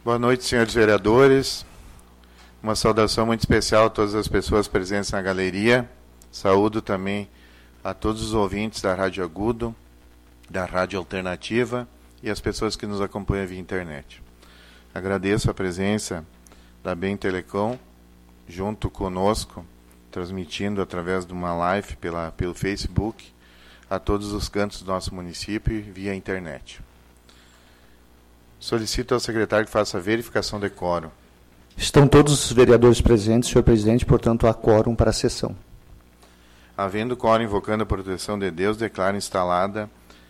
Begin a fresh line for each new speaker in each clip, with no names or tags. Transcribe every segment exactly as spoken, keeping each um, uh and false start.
Boa noite, senhores vereadores. Uma saudação muito especial a todas as pessoas presentes na galeria. Saúdo também a todos os ouvintes da Rádio Agudo, da Rádio Alternativa e as pessoas que nos acompanham via internet. Agradeço a presença da Bem Telecom, junto conosco, transmitindo através de uma live pela, pelo Facebook, a todos os cantos do nosso município via internet. Solicito ao secretário que faça a verificação de quórum.
Estão todos os vereadores presentes, senhor presidente, portanto, há quórum para a sessão.
Havendo quórum invocando a proteção de Deus, declaro instalada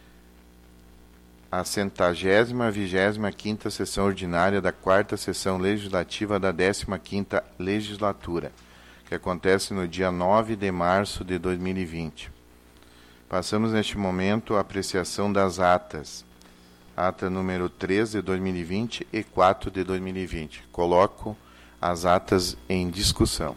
a centagésima, vigésima quinta sessão ordinária da quarta sessão legislativa da décima quinta legislatura, que acontece no dia nove de março de dois mil e vinte. Passamos neste momento a apreciação das atas. Ata número três de dois mil e vinte e quatro de dois mil e vinte. Coloco as atas em discussão.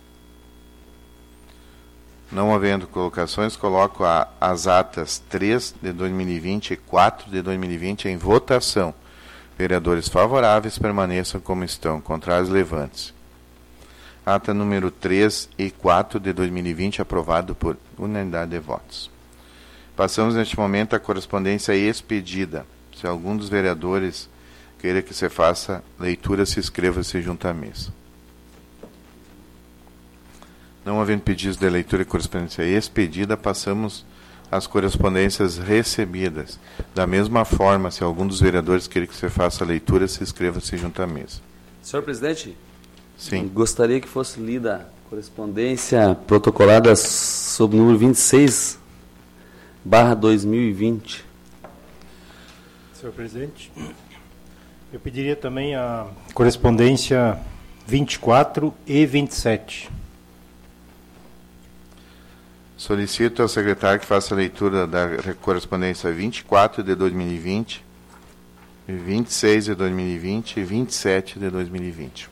Não havendo colocações, coloco a, as atas três de dois mil e vinte e quatro de dois mil e vinte em votação. Vereadores favoráveis permaneçam como estão, contrários levantes. Ata número três e quatro de dois mil e vinte aprovado por unanimidade de votos. Passamos neste momento à correspondência expedida. Se algum dos vereadores queira que se faça leitura, se inscreva-se junto à mesa. Não havendo pedidos de leitura e correspondência expedida, passamos às correspondências recebidas. Da mesma forma, se algum dos vereadores queira que se faça leitura, se inscreva-se junto à mesa.
Senhor presidente?
Sim.
Gostaria que fosse lida a correspondência protocolada sob o número vinte e seis, barra dois mil e vinte.
Senhor presidente, eu pediria também a correspondência vinte e quatro e vinte e sete.
Solicito ao secretário que faça a leitura da correspondência vinte e quatro de dois mil e vinte, vinte e seis de dois mil e vinte e vinte e sete de dois mil e vinte.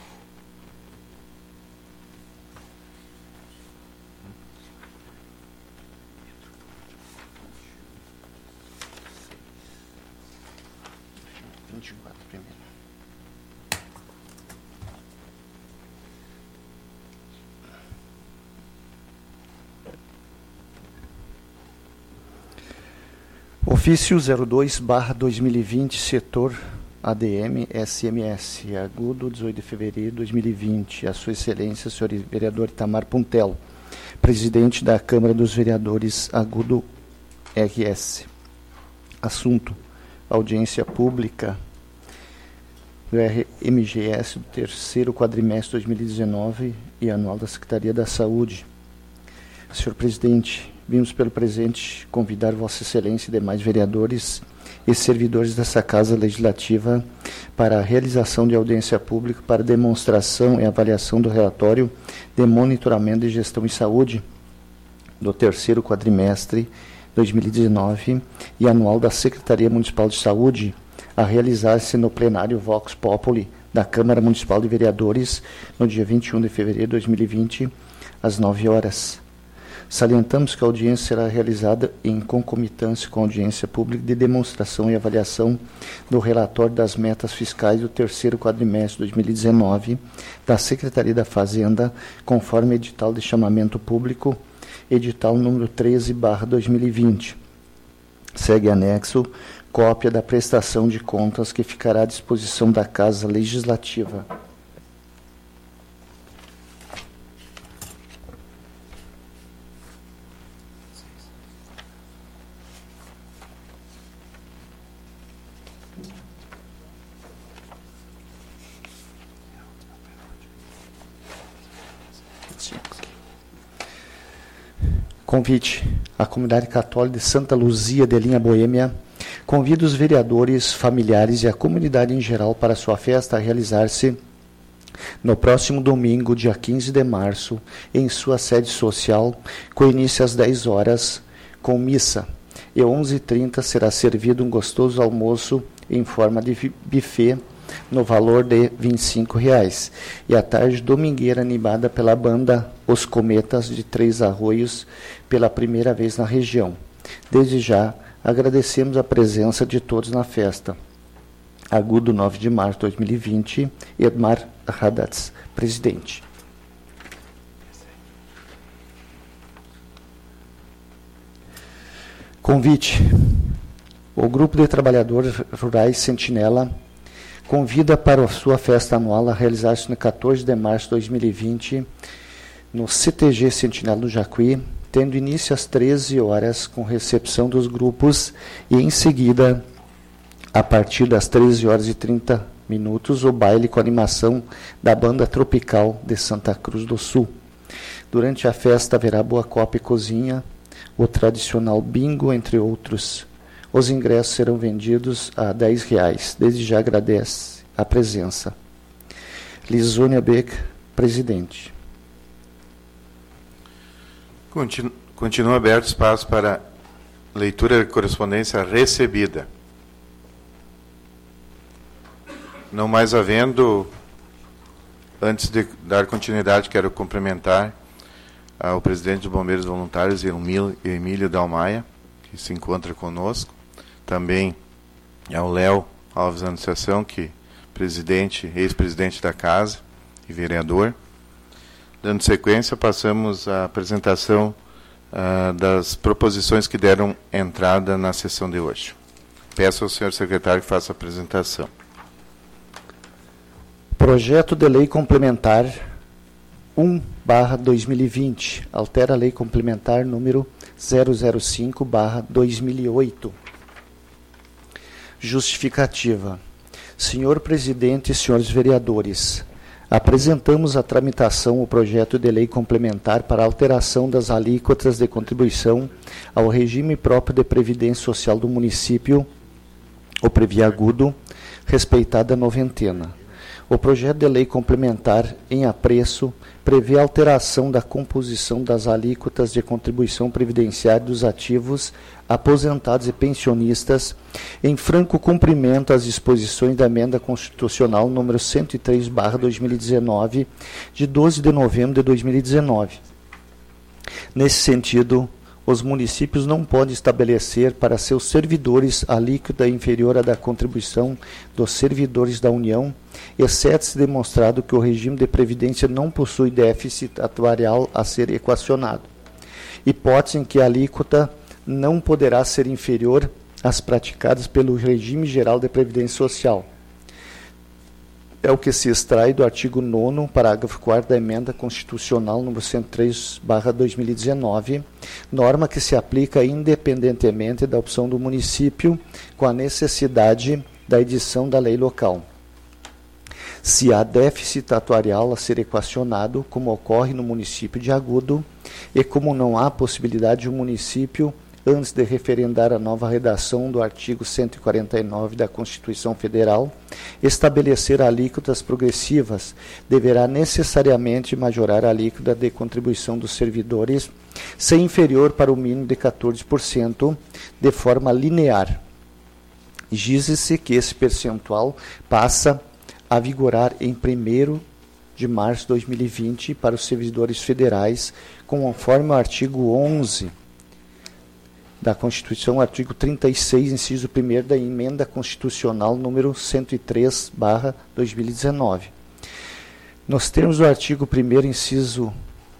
Ofício zero dois barra dois mil e vinte, setor A D M S M S, Agudo, dezoito de fevereiro de dois mil e vinte. A sua excelência, senhor vereador Itamar Puntel, presidente da Câmara dos Vereadores Agudo R S. Assunto: audiência pública do R M G S do terceiro quadrimestre de dois mil e dezenove e anual da Secretaria da Saúde. Senhor presidente, vimos pelo presente convidar Vossa Excelência e demais vereadores e servidores dessa Casa Legislativa para a realização de audiência pública para demonstração e avaliação do relatório de monitoramento de gestão em saúde do terceiro quadrimestre de dois mil e dezenove e anual da Secretaria Municipal de Saúde, a realizar-se no plenário Vox Populi da Câmara Municipal de Vereadores no dia vinte e um de fevereiro de dois mil e vinte, às nove horas. Salientamos que a audiência será realizada em concomitância com a audiência pública de demonstração e avaliação do relatório das metas fiscais do terceiro quadrimestre de dois mil e dezenove da Secretaria da Fazenda, conforme edital de chamamento público, edital número treze barra dois mil e vinte. Segue anexo cópia da prestação de contas que ficará à disposição da Casa Legislativa. Convite à comunidade católica de Santa Luzia de Linha Boêmia. Convido os vereadores, familiares e a comunidade em geral para sua festa a realizar-se no próximo domingo, dia quinze de março, em sua sede social, com início às dez horas, com missa. E às onze e trinta será servido um gostoso almoço em forma de buffet, no valor de vinte e cinco reais. E à tarde, domingueira animada pela banda Os Cometas de Três Arroios, pela primeira vez na região. Desde já, agradecemos a presença de todos na festa. Agudo, nove de março de dois mil e vinte, Edmar Haddad, presidente. Convite. O Grupo de Trabalhadores Rurais Sentinela convida para a sua festa anual a realizar-se no quatorze de março de dois mil e vinte, no C T G Sentinela do Jacuí, tendo início às treze horas, com recepção dos grupos, e em seguida, a partir das treze horas e trinta minutos, o baile com animação da Banda Tropical de Santa Cruz do Sul. Durante a festa haverá boa copa e cozinha, o tradicional bingo, entre outros. Os ingressos serão vendidos a dez reais. Desde já agradece a presença. Lisônia Beck, presidente.
Continu- continua aberto espaço para leitura de correspondência recebida. Não mais havendo, antes de dar continuidade, quero cumprimentar ao presidente dos Bombeiros Voluntários, Emílio Dalmaia, que se encontra conosco. Também ao Léo Alves Anunciação, que presidente, ex-presidente da casa e vereador. Dando sequência, passamos à apresentação uh, das proposições que deram entrada na sessão de hoje. Peço ao senhor secretário que faça a apresentação.
Projeto de Lei Complementar um barra dois mil e vinte, altera a Lei Complementar número zero zero cinco barra dois mil e oito. Justificativa. Senhor Presidente e senhores vereadores, apresentamos à tramitação o projeto de lei complementar para alteração das alíquotas de contribuição ao regime próprio de previdência social do município, o Previagudo, respeitada a noventena. O projeto de lei complementar em apreço prevê a alteração da composição das alíquotas de contribuição previdenciária dos ativos, aposentados e pensionistas, em franco cumprimento às disposições da Emenda Constitucional número cento e três barra dois mil e dezenove, de doze de novembro de dois mil e dezenove. Nesse sentido, os municípios não podem estabelecer para seus servidores alíquota inferior à da contribuição dos servidores da União, exceto se demonstrado que o regime de previdência não possui déficit atuarial a ser equacionado. Hipótese em que a alíquota não poderá ser inferior às praticadas pelo regime geral de previdência social. É o que se extrai do artigo nono, parágrafo quarto da Emenda Constitucional número cento e três barra dois mil e dezenove, norma que se aplica independentemente da opção do município, com a necessidade da edição da lei local. Se há déficit atuarial a ser equacionado, como ocorre no município de Agudo, e como não há possibilidade de um município, antes de referendar a nova redação do artigo cento e quarenta e nove da Constituição Federal, estabelecer alíquotas progressivas, deverá necessariamente majorar a alíquota de contribuição dos servidores, ser inferior para o mínimo de quatorze por cento, de forma linear. Diz-se que esse percentual passa a vigorar em primeiro de março de dois mil e vinte para os servidores federais, conforme o artigo onze da Constituição, artigo trinta e seis, inciso primeiro da Emenda Constitucional número cento e três barra dois mil e dezenove. Nos termos do artigo primeiro, inciso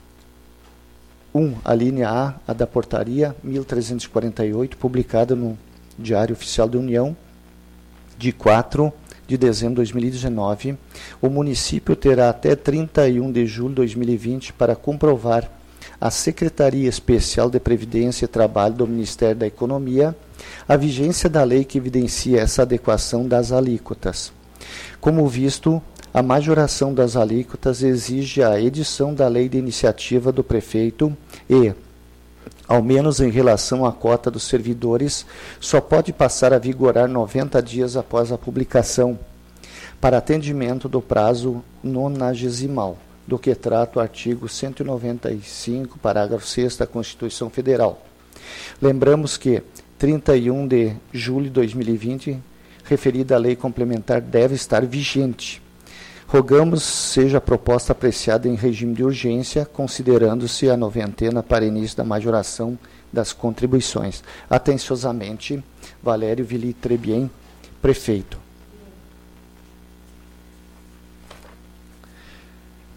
um, a linha A, a da portaria mil trezentos e quarenta e oito, publicada no Diário Oficial da União, de quatro de dezembro de dois mil e dezenove, o município terá até trinta e um de julho de dois mil e vinte para comprovar à Secretaria Especial de Previdência e Trabalho do Ministério da Economia a vigência da lei que evidencia essa adequação das alíquotas. Como visto, a majoração das alíquotas exige a edição da lei de iniciativa do prefeito e, ao menos em relação à cota dos servidores, só pode passar a vigorar noventa dias após a publicação, para atendimento do prazo nonagesimal, do que trata o artigo cento e noventa e cinco, parágrafo sexto da Constituição Federal. Lembramos que trinta e um de julho de dois mil e vinte, referida à lei complementar, deve estar vigente. Rogamos seja a proposta apreciada em regime de urgência, considerando-se a noventena para início da majoração das contribuições. Atenciosamente, Valério Vili Trebien, prefeito.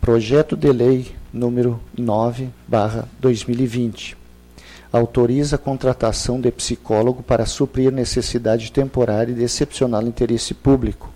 Projeto de Lei número nove barra dois mil e vinte. Autoriza a contratação de psicólogo para suprir necessidade temporária de excepcional interesse público.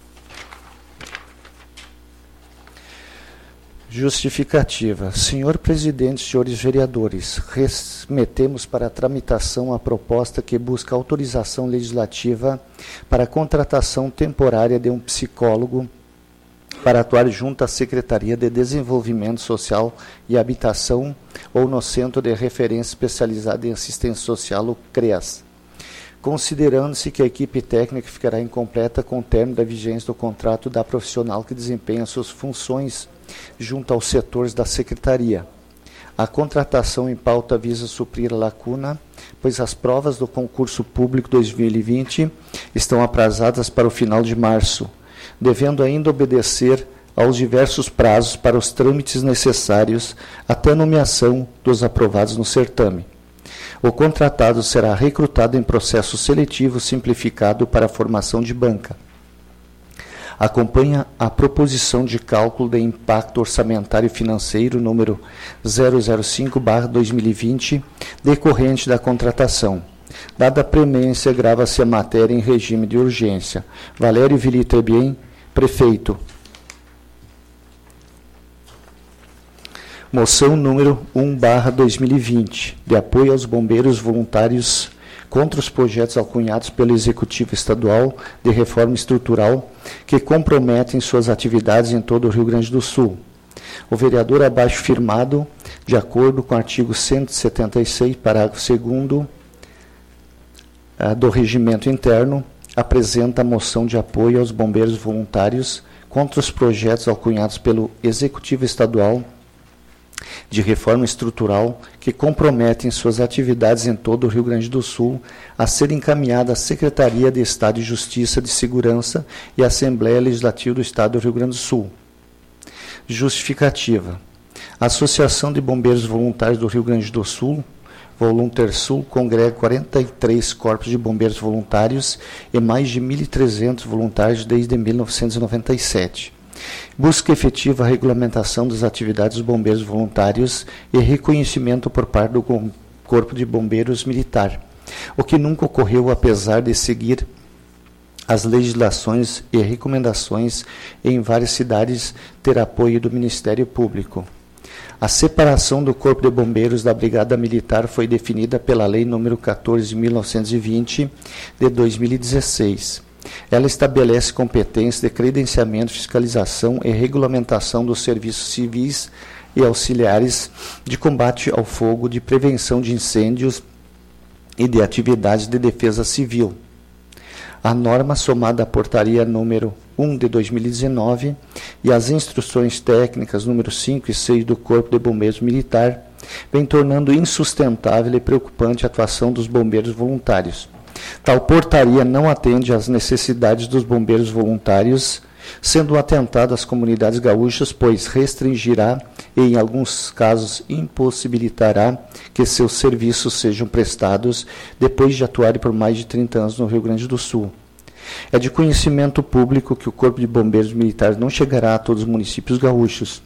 Justificativa. Senhor Presidente, senhores vereadores, remetemos para a tramitação a proposta que busca autorização legislativa para a contratação temporária de um psicólogo para atuar junto à Secretaria de Desenvolvimento Social e Habitação ou no Centro de Referência Especializado em Assistência Social, o CREAS, considerando-se que a equipe técnica ficará incompleta com o término da vigência do contrato da profissional que desempenha suas funções junto aos setores da Secretaria. A contratação em pauta visa suprir a lacuna, pois as provas do concurso público dois mil e vinte estão aprazadas para o final de março, devendo ainda obedecer aos diversos prazos para os trâmites necessários até a nomeação dos aprovados no certame. O contratado será recrutado em processo seletivo simplificado para a formação de banca. Acompanha a proposição de cálculo de impacto orçamentário e financeiro número zero zero cinco barra dois mil e vinte, decorrente da contratação. Dada a premência, grava-se a matéria em regime de urgência. Valério Vili Trebien, prefeito. Moção número um barra dois mil e vinte, de apoio aos bombeiros voluntários contra os projetos alcunhados pelo Executivo Estadual de Reforma Estrutural que comprometem suas atividades em todo o Rio Grande do Sul. O vereador abaixo firmado, de acordo com o artigo cento e setenta e seis, parágrafo segundo do Regimento Interno, apresenta a moção de apoio aos bombeiros voluntários contra os projetos alcunhados pelo Executivo Estadual de Reforma Estrutural que comprometem suas atividades em todo o Rio Grande do Sul a ser encaminhada à Secretaria de Estado de Justiça de Segurança e à Assembleia Legislativa do Estado do Rio Grande do Sul. Justificativa. A Associação de Bombeiros Voluntários do Rio Grande do Sul, Voluntersul, congrega quarenta e três corpos de bombeiros voluntários e mais de mil e trezentos voluntários desde mil novecentos e noventa e sete. Busca efetiva regulamentação das atividades dos bombeiros voluntários e reconhecimento por parte do Corpo de Bombeiros Militar, o que nunca ocorreu apesar de seguir as legislações e recomendações em várias cidades ter apoio do Ministério Público. A separação do Corpo de Bombeiros da Brigada Militar foi definida pela Lei número quatorze de mil novecentos e vinte, de dois mil e dezesseis. Ela estabelece competência de credenciamento, fiscalização e regulamentação dos serviços civis e auxiliares de combate ao fogo, de prevenção de incêndios e de atividades de defesa civil. A norma, somada à portaria número um de dois mil e dezenove e as instruções técnicas número cinco e seis do Corpo de Bombeiros Militar, vem tornando insustentável e preocupante a atuação dos bombeiros voluntários. Tal portaria não atende às necessidades dos bombeiros voluntários, sendo um atentado às comunidades gaúchas, pois restringirá e, em alguns casos, impossibilitará que seus serviços sejam prestados depois de atuarem por mais de trinta anos no Rio Grande do Sul. É de conhecimento público que o Corpo de Bombeiros Militares não chegará a todos os municípios gaúchos.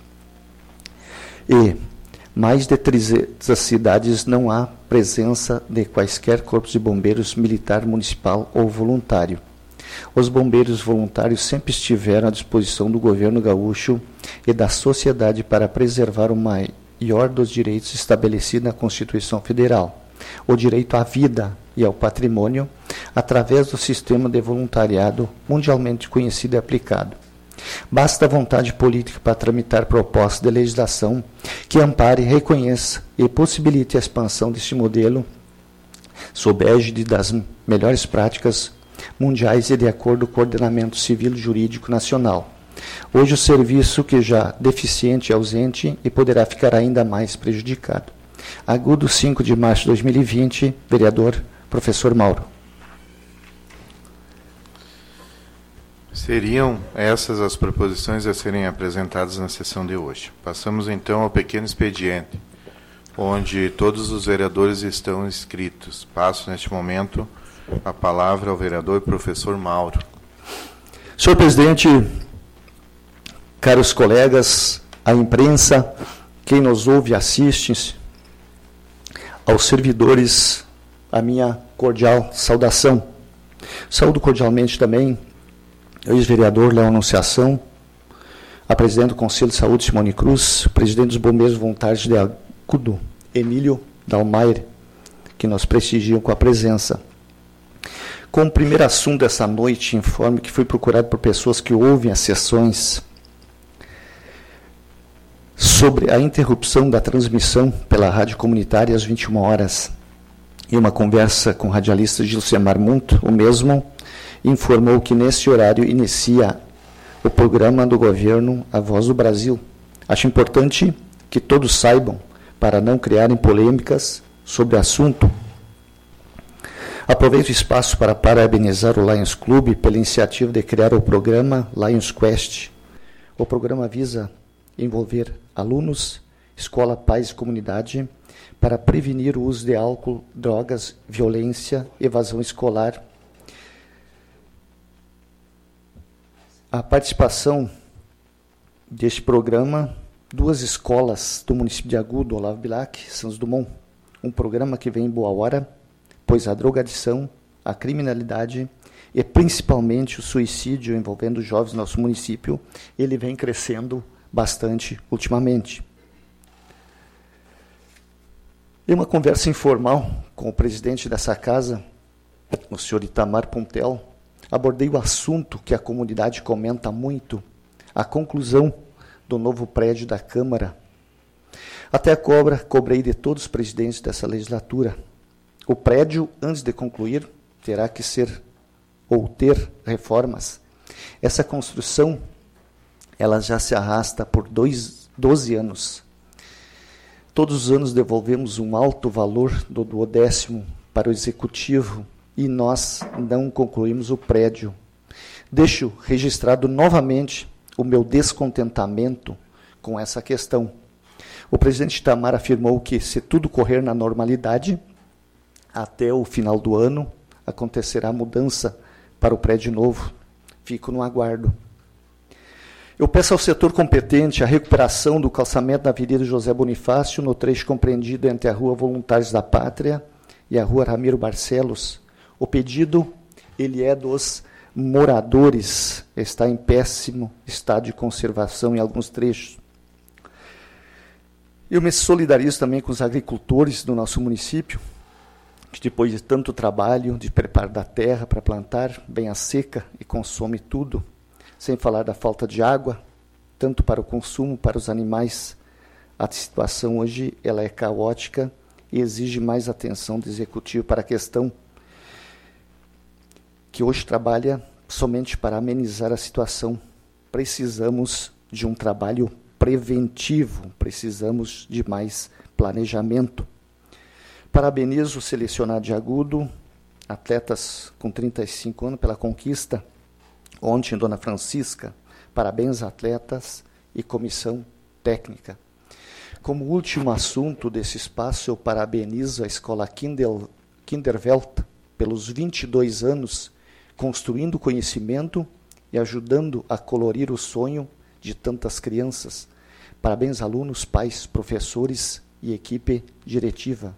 E mais de trezentas cidades não há presença de quaisquer corpos de bombeiros militar, municipal ou voluntário. Os bombeiros voluntários sempre estiveram à disposição do governo gaúcho e da sociedade para preservar o maior dos direitos estabelecido na Constituição Federal, o direito à vida e ao patrimônio, através do sistema de voluntariado mundialmente conhecido e aplicado. Basta vontade política para tramitar propostas de legislação que ampare, reconheça e possibilite a expansão deste modelo sob a égide das melhores práticas mundiais e de acordo com o ordenamento civil e jurídico nacional. Hoje o serviço que já deficiente é ausente e poderá ficar ainda mais prejudicado. Agudo, cinco de março de dois mil e vinte, vereador professor Mauro.
Seriam essas as proposições a serem apresentadas na sessão de hoje. Passamos então ao pequeno expediente, onde todos os vereadores estão inscritos. Passo neste momento a palavra ao vereador professor Mauro.
Senhor presidente, caros colegas, à imprensa, quem nos ouve e assiste, aos servidores, a minha cordial saudação. Saúdo cordialmente também o ex-vereador Léo Anunciação, a presidente do Conselho de Saúde, Simone Cruz, presidente dos Bombeiros Voluntários de Agudo, Emílio Dalmair, que nos prestigiam com a presença. Como primeiro assunto dessa noite, informe que fui procurado por pessoas que ouvem as sessões sobre a interrupção da transmissão pela rádio comunitária às vinte e uma horas. Em uma conversa com o radialista Gilcemar Munto, o mesmo informou que nesse horário inicia o programa do governo A Voz do Brasil. Acho importante que todos saibam, para não criarem polêmicas sobre o assunto. Aproveito o espaço para parabenizar o Lions Club pela iniciativa de criar o programa Lions Quest. O programa visa envolver alunos, escola, pais e comunidade para prevenir o uso de álcool, drogas, violência, evasão escolar. A participação deste programa, duas escolas do município de Agudo, Olavo Bilac, Santos Dumont. Um programa que vem em boa hora, pois a drogadição, a criminalidade e principalmente o suicídio envolvendo jovens no nosso município, ele vem crescendo bastante ultimamente. Em uma conversa informal com o presidente dessa casa, o senhor Itamar Puntel, abordei o assunto que a comunidade comenta muito, a conclusão do novo prédio da Câmara. Até a cobra, cobrei de todos os presidentes dessa legislatura. O prédio, antes de concluir, terá que ser ou ter reformas. Essa construção, ela já se arrasta por dois, doze anos. Todos os anos devolvemos um alto valor do duodécimo para o executivo e nós não concluímos o prédio. Deixo registrado novamente o meu descontentamento com essa questão. O presidente Itamar afirmou que, se tudo correr na normalidade, até o final do ano acontecerá a mudança para o prédio novo. Fico no aguardo. Eu peço ao setor competente a recuperação do calçamento da Avenida José Bonifácio, no trecho compreendido entre a Rua Voluntários da Pátria e a Rua Ramiro Barcelos. O pedido, ele é dos moradores, está em péssimo estado de conservação em alguns trechos. Eu me solidarizo também com os agricultores do nosso município, que depois de tanto trabalho de preparo da terra para plantar, vem a seca e consome tudo, sem falar da falta de água, tanto para o consumo, para os animais. A situação hoje ela é caótica e exige mais atenção do executivo para a questão que hoje trabalha somente para amenizar a situação. Precisamos de um trabalho preventivo, precisamos de mais planejamento. Parabenizo o selecionado de Agudo, atletas com trinta e cinco anos, pela conquista. Ontem, Dona Francisca, parabéns atletas e comissão técnica. Como último assunto desse espaço, eu parabenizo a Escola Kinder, Kinderwelt pelos vinte e dois anos, construindo conhecimento e ajudando a colorir o sonho de tantas crianças. Parabéns, alunos, pais, professores e equipe diretiva.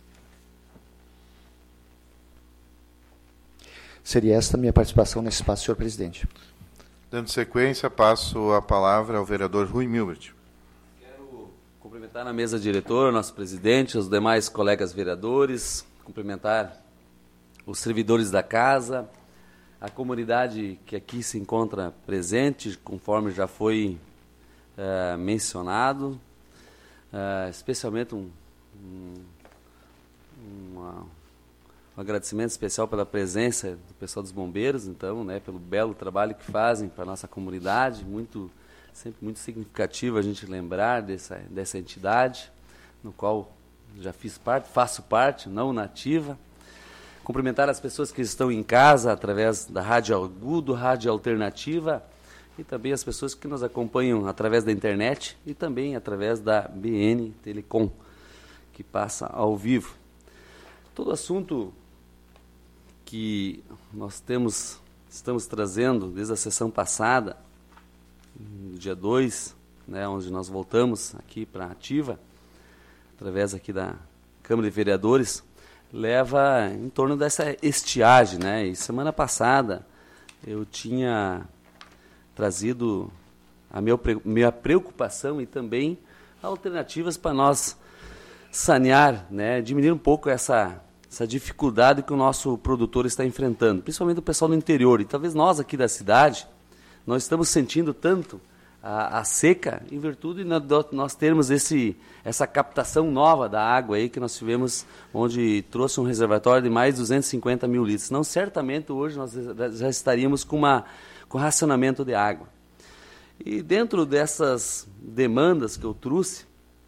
Seria esta a minha participação nesse espaço, senhor presidente.
Dando sequência, passo a palavra ao vereador Rui Milbert.
Quero cumprimentar na mesa diretora, nosso presidente, os demais colegas vereadores, cumprimentar os servidores da casa, a comunidade que aqui se encontra presente, conforme já foi uh, mencionado, uh, especialmente um, um, uma, um agradecimento especial pela presença do pessoal dos bombeiros, então, né, pelo belo trabalho que fazem para a nossa comunidade, muito, sempre muito significativo a gente lembrar dessa, dessa entidade, no qual já fiz parte, faço parte, não nativa. Cumprimentar as pessoas que estão em casa através da Rádio Agudo, Rádio Alternativa, e também as pessoas que nos acompanham através da internet e também através da B N Telecom, que passa ao vivo. Todo assunto que nós temos, estamos trazendo desde a sessão passada, no dia dois, né, onde nós voltamos aqui para a ativa, através aqui da Câmara de Vereadores, leva em torno dessa estiagem, né? E semana passada eu tinha trazido a meu, minha preocupação e também alternativas para nós sanear, né, diminuir um pouco essa, essa dificuldade que o nosso produtor está enfrentando, principalmente o pessoal do interior. E talvez nós aqui da cidade, nós estamos sentindo tanto a, a seca em virtude de nós termos esse, essa captação nova da água aí que nós tivemos, onde trouxe um reservatório de mais de duzentos e cinquenta mil litros. Não, certamente hoje nós já estaríamos com, uma, com racionamento de água. E dentro dessas demandas que eu trouxe,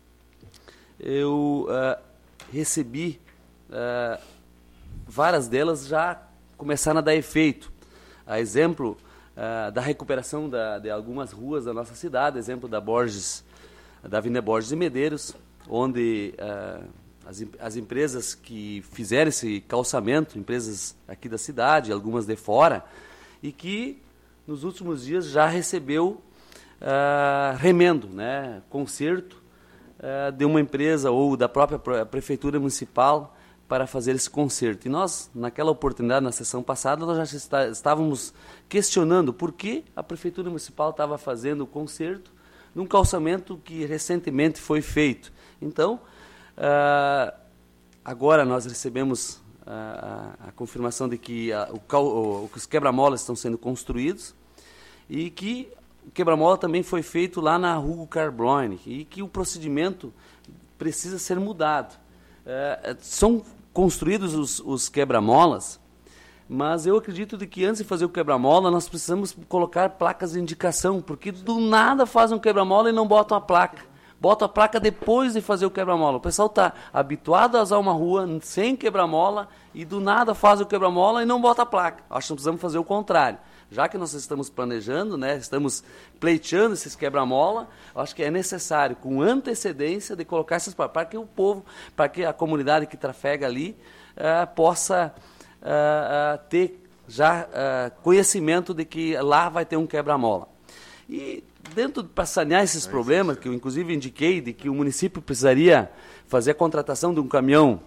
eu uh, recebi, uh, várias delas já começaram a dar efeito. A exemplo uh, da recuperação da, de algumas ruas da nossa cidade, exemplo da Borges, da Avenida Borges de Medeiros, onde uh, as, as empresas que fizeram esse calçamento, empresas aqui da cidade, algumas de fora, e que nos últimos dias já recebeu uh, remendo, né, conserto, de uma empresa ou da própria prefeitura municipal para fazer esse conserto. E nós, naquela oportunidade, na sessão passada, nós já está, estávamos questionando por que a prefeitura municipal estava fazendo o conserto num calçamento que recentemente foi feito. Então, uh, agora nós recebemos uh, a, a confirmação de que a, o, o, os quebra-molas estão sendo construídos e que o quebra-mola também foi feito lá na Hugo Carbone e que o procedimento precisa ser mudado. É, são construídos os, os quebra-molas, mas eu acredito de que antes de fazer o quebra-mola nós precisamos colocar placas de indicação, porque do nada fazem um quebra-mola e não botam a placa. Botam a placa depois de fazer o quebra-mola. O pessoal está habituado a usar uma rua sem quebra-mola e do nada faz o quebra-mola e não bota a placa. Acho que nós precisamos fazer o contrário. Já que nós estamos planejando, né, estamos pleiteando esses quebra-mola, acho que é necessário, com antecedência, de colocar essas placas, para que o povo, para que a comunidade que trafega ali uh, possa uh, uh, ter já uh, conhecimento de que lá vai ter um quebra-mola. E dentro, para sanear esses problemas, que eu inclusive indiquei, de que o município precisaria fazer a contratação de um caminhão,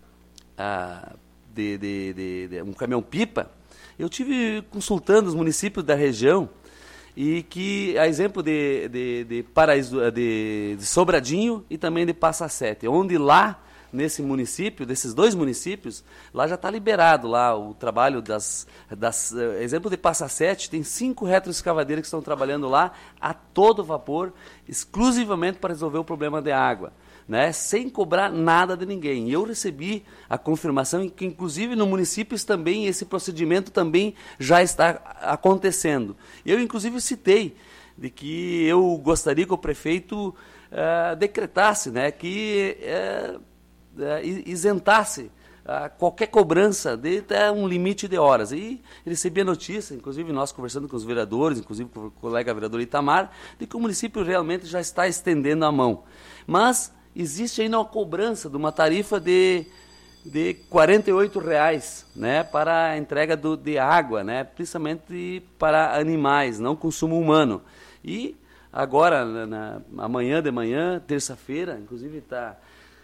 uh, de, de, de, de um caminhão-pipa, eu tive consultando os municípios da região e que, a exemplo de, de, de, Paraíso, de, de Sobradinho e também de Passa Sete, onde lá, nesse município, desses dois municípios, lá já está liberado lá o trabalho das, das... Exemplo de Passa Sete, tem cinco retroescavadeiras que estão trabalhando lá a todo vapor, exclusivamente para resolver o problema de água, né, sem cobrar nada de ninguém. E eu recebi a confirmação que, inclusive, no município também esse procedimento também já está acontecendo. Eu, inclusive, citei de que eu gostaria que o prefeito uh, decretasse, né, que uh, uh, isentasse uh, qualquer cobrança de até um limite de horas. E recebi a notícia, inclusive nós conversando com os vereadores, inclusive com o colega vereador Itamar, de que o município realmente já está estendendo a mão. Mas existe ainda uma cobrança de uma tarifa de, de quarenta e oito reais, né, para a entrega do, de água, né, principalmente para animais, não consumo humano. E agora, na, na, amanhã de manhã, terça-feira, inclusive está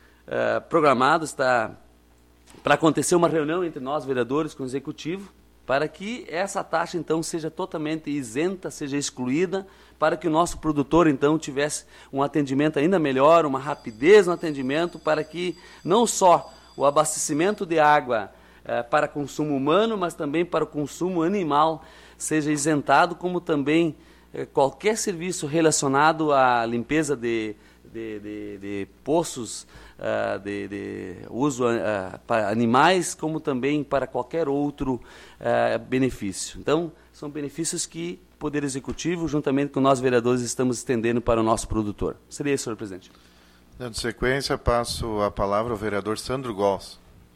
uh, programado, está para acontecer uma reunião entre nós, vereadores, com o executivo, para que essa taxa, então, seja totalmente isenta, seja excluída, para que o nosso produtor, então, tivesse um atendimento ainda melhor, uma rapidez no atendimento, para que não só o abastecimento de água eh, para consumo humano, mas também para o consumo animal seja isentado, como também eh, qualquer serviço relacionado à limpeza de, de, de, de poços, Uh, de, de uso uh, para animais, como também para qualquer outro uh, benefício. Então, são benefícios que o Poder Executivo, juntamente com nós vereadores, estamos estendendo para o nosso produtor. Seria isso, senhor presidente.
Dando sequência, passo a palavra ao vereador Sandro Gols.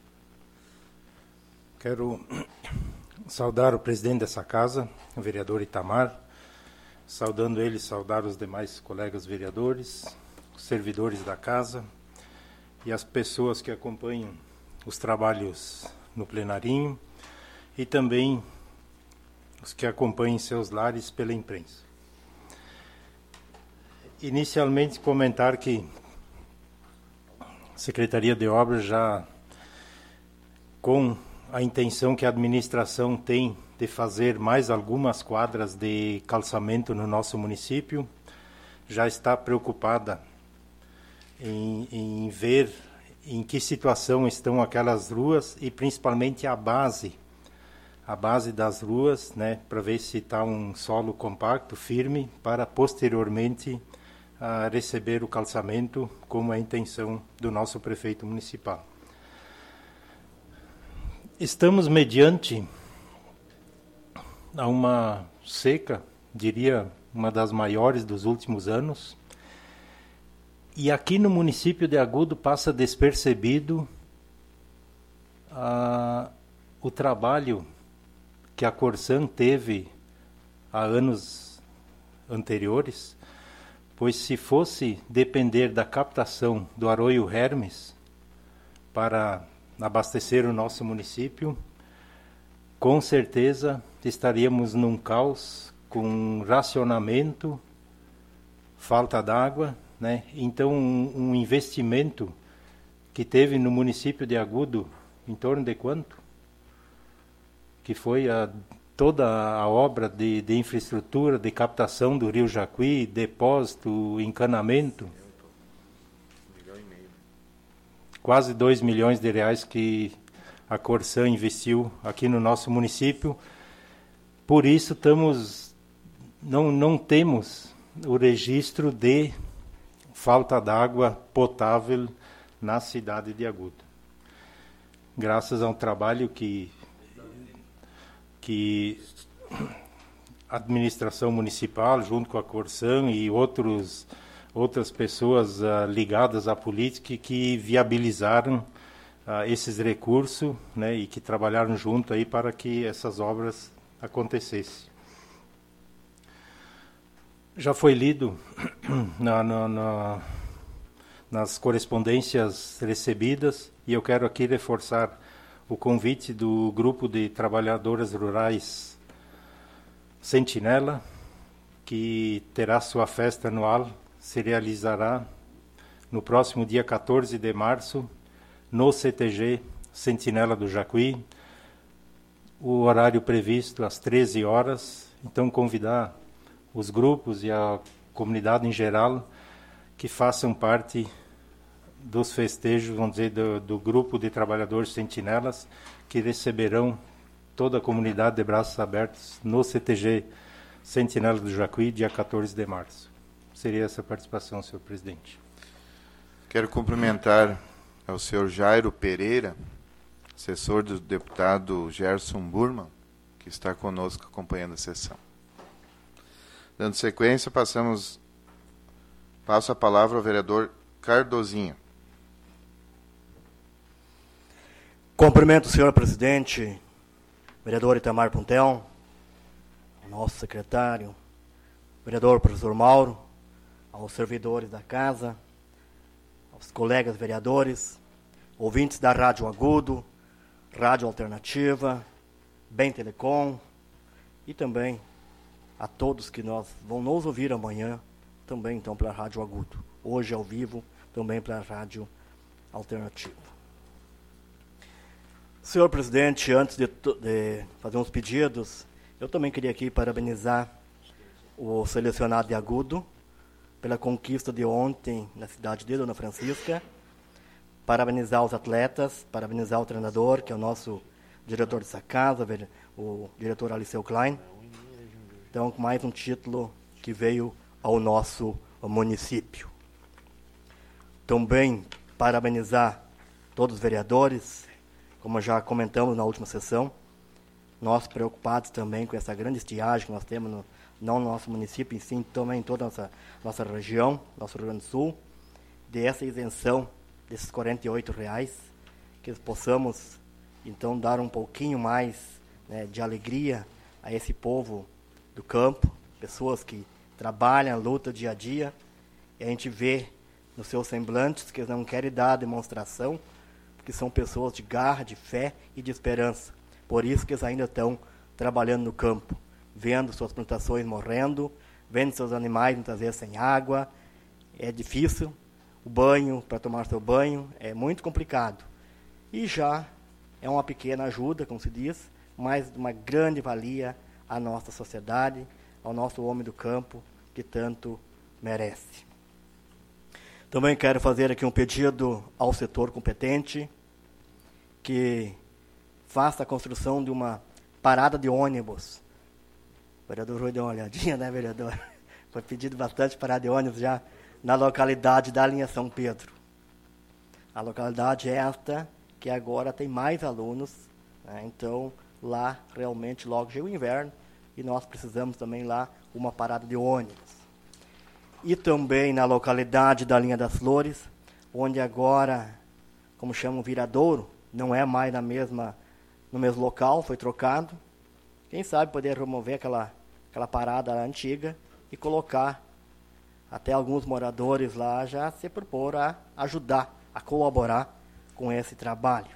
Quero saudar o presidente dessa casa, o vereador Itamar, saudando ele, saudar os demais colegas vereadores, os servidores da casa, e as pessoas que acompanham os trabalhos no plenarinho e também os que acompanham seus lares pela imprensa. Inicialmente, comentar que a Secretaria de Obras já, com a intenção que a administração tem de fazer mais algumas quadras de calçamento no nosso município, já está preocupada em, em ver em que situação estão aquelas ruas e principalmente a base, a base das ruas, né, para ver se está um solo compacto, firme, para posteriormente a receber o calçamento, como é a intenção do nosso prefeito municipal. Estamos mediante a uma seca, diria, uma das maiores dos últimos anos, e aqui no município de Agudo passa despercebido ah, o trabalho que a Corsan teve há anos anteriores, pois se fosse depender da captação do Arroio Hermes para abastecer o nosso município, com certeza estaríamos num caos com racionamento, falta d'água, né? Então um, um investimento que teve no município de Agudo em torno de quanto? Que foi a, toda a obra de, de infraestrutura, de captação do Rio Jacuí, depósito, encanamento. Quase dois milhões de reais que a Corsan investiu aqui no nosso município. Por isso estamos, não, não temos o registro de falta d'água potável na cidade de Agudo. Graças a um trabalho que, que a administração municipal, junto com a Corsan e outros, outras pessoas uh, ligadas à política, que viabilizaram uh, esses recursos, né, e que trabalharam junto aí para que essas obras acontecessem. Já foi lido na, na, na, nas correspondências recebidas, e eu quero aqui reforçar o convite do Grupo de Trabalhadoras Rurais Sentinela, que terá sua festa anual, se realizará no próximo dia quatorze de março, no C T G Sentinela do Jacuí, o horário previsto às treze horas, então convidar os grupos e a comunidade em geral que façam parte dos festejos, vamos dizer, do, do grupo de trabalhadores sentinelas, que receberão toda a comunidade de braços abertos no C T G Sentinela do Jacuí, dia quatorze de março. Seria essa a participação, senhor presidente.
Quero cumprimentar ao senhor Jairo Pereira, assessor do deputado Gerson Burman, que está conosco acompanhando a sessão. Dando sequência, passamos, passo a palavra ao vereador Cardozinho.
Cumprimento o senhor presidente, vereador Itamar Puntel, nosso secretário, vereador professor Mauro, aos servidores da casa, aos colegas vereadores, ouvintes da Rádio Agudo, Rádio Alternativa, Bem Telecom, e também a todos que nós vão nos ouvir amanhã, também então pela Rádio Agudo. Hoje ao vivo, também pela Rádio Alternativa. Senhor presidente, antes de, de fazer uns pedidos, eu também queria aqui parabenizar o selecionado de Agudo pela conquista de ontem na cidade de Dona Francisca, parabenizar os atletas, parabenizar o treinador, que é o nosso diretor dessa casa, o diretor Aliceu Klein. Então, mais um título que veio ao nosso município. Também parabenizar todos os vereadores, como já comentamos na última sessão, nós preocupados também com essa grande estiagem que nós temos, no, não no nosso município, em sim, também em toda a nossa, nossa região, nosso Rio Grande do Sul, de essa isenção desses quarenta e oito reais, que possamos, então, dar um pouquinho mais, né, de alegria a esse povo do campo, pessoas que trabalham, lutam dia a dia, e a gente vê nos seus semblantes que eles não querem dar a demonstração, porque são pessoas de garra, de fé e de esperança. Por isso que eles ainda estão trabalhando no campo, vendo suas plantações morrendo, vendo seus animais muitas vezes sem água, é difícil, o banho, para tomar seu banho, é muito complicado. E já é uma pequena ajuda, como se diz, mas uma grande valia à nossa sociedade, ao nosso homem do campo, que tanto merece. Também quero fazer aqui um pedido ao setor competente, que faça a construção de uma parada de ônibus. O vereador Rui deu uma olhadinha, né, vereador? Foi pedido bastante parada de ônibus já na localidade da linha São Pedro. A localidade é esta que agora tem mais alunos, né? Então lá realmente logo chega o inverno e nós precisamos também lá uma parada de ônibus. E também na localidade da linha das Flores, onde agora, como chamam, viradouro, não é mais na mesma, no mesmo local, foi trocado. Quem sabe poder remover aquela, aquela parada antiga e colocar até alguns moradores lá já se propor a ajudar, a colaborar com esse trabalho.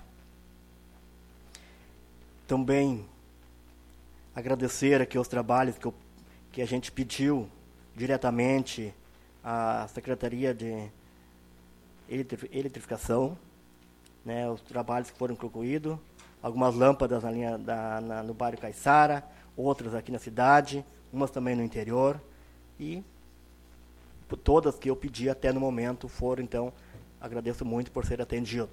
Também agradecer aqui os trabalhos que, eu, que a gente pediu diretamente à Secretaria de Eletrificação, né, os trabalhos que foram concluídos, algumas lâmpadas na linha da, na, no bairro Caiçara, outras aqui na cidade, umas também no interior, e todas que eu pedi até no momento foram, então, agradeço muito por ser atendido.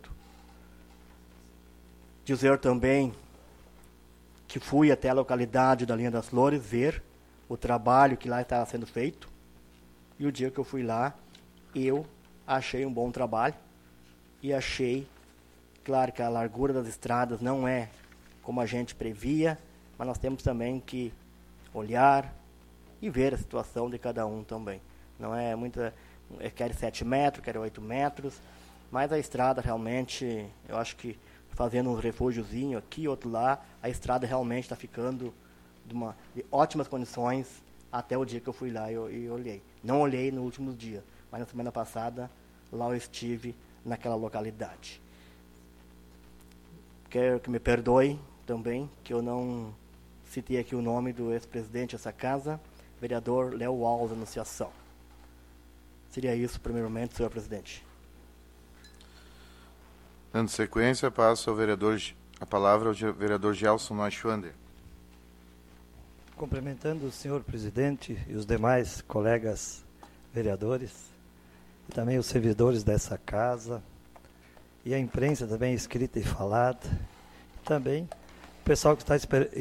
Dizer também que fui até a localidade da linha das Flores ver o trabalho que lá estava sendo feito, e o dia que eu fui lá, eu achei um bom trabalho, e achei, claro que a largura das estradas não é como a gente previa, mas nós temos também que olhar e ver a situação de cada um também. Não é muita, quer sete metros, quer oito metros, mas a estrada realmente, eu acho que fazendo um refúgiozinho aqui, outro lá, a estrada realmente está ficando de, uma, de ótimas condições até o dia que eu fui lá e, e olhei. Não olhei nos últimos dias, mas na semana passada lá eu estive naquela localidade. Quero que me perdoe também, que eu não citei aqui o nome do ex-presidente dessa casa, vereador Léo Alves Anunciação. Seria isso, primeiramente, senhor presidente.
Dando sequência, passo ao vereador, a palavra ao vereador Gelson Neuschwander.
Cumprimentando o senhor presidente e os demais colegas vereadores, e também os servidores dessa casa, e a imprensa também escrita e falada, e também o pessoal que está,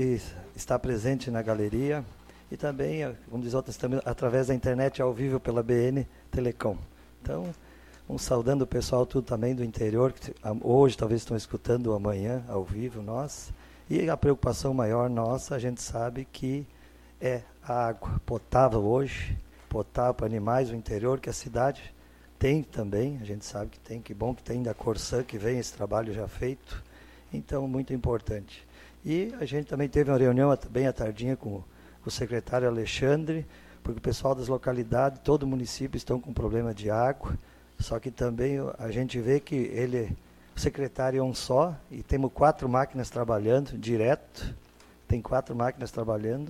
está presente na galeria, e também, como diz outras, também, através da internet ao vivo pela B N Telecom. Então, um saudando o pessoal tudo também do interior, que hoje talvez estão escutando amanhã ao vivo nós. E a preocupação maior nossa, a gente sabe que é a água potável hoje, potável para animais do interior, que a cidade tem também, a gente sabe que tem, que bom que tem da Corsã, que vem esse trabalho já feito. Então, muito importante. E a gente também teve uma reunião bem à tardinha com o secretário Alexandre, porque o pessoal das localidades, todo o município estão com problema de água, só que também a gente vê que ele, o secretário é um só, e temos quatro máquinas trabalhando direto, tem quatro máquinas trabalhando,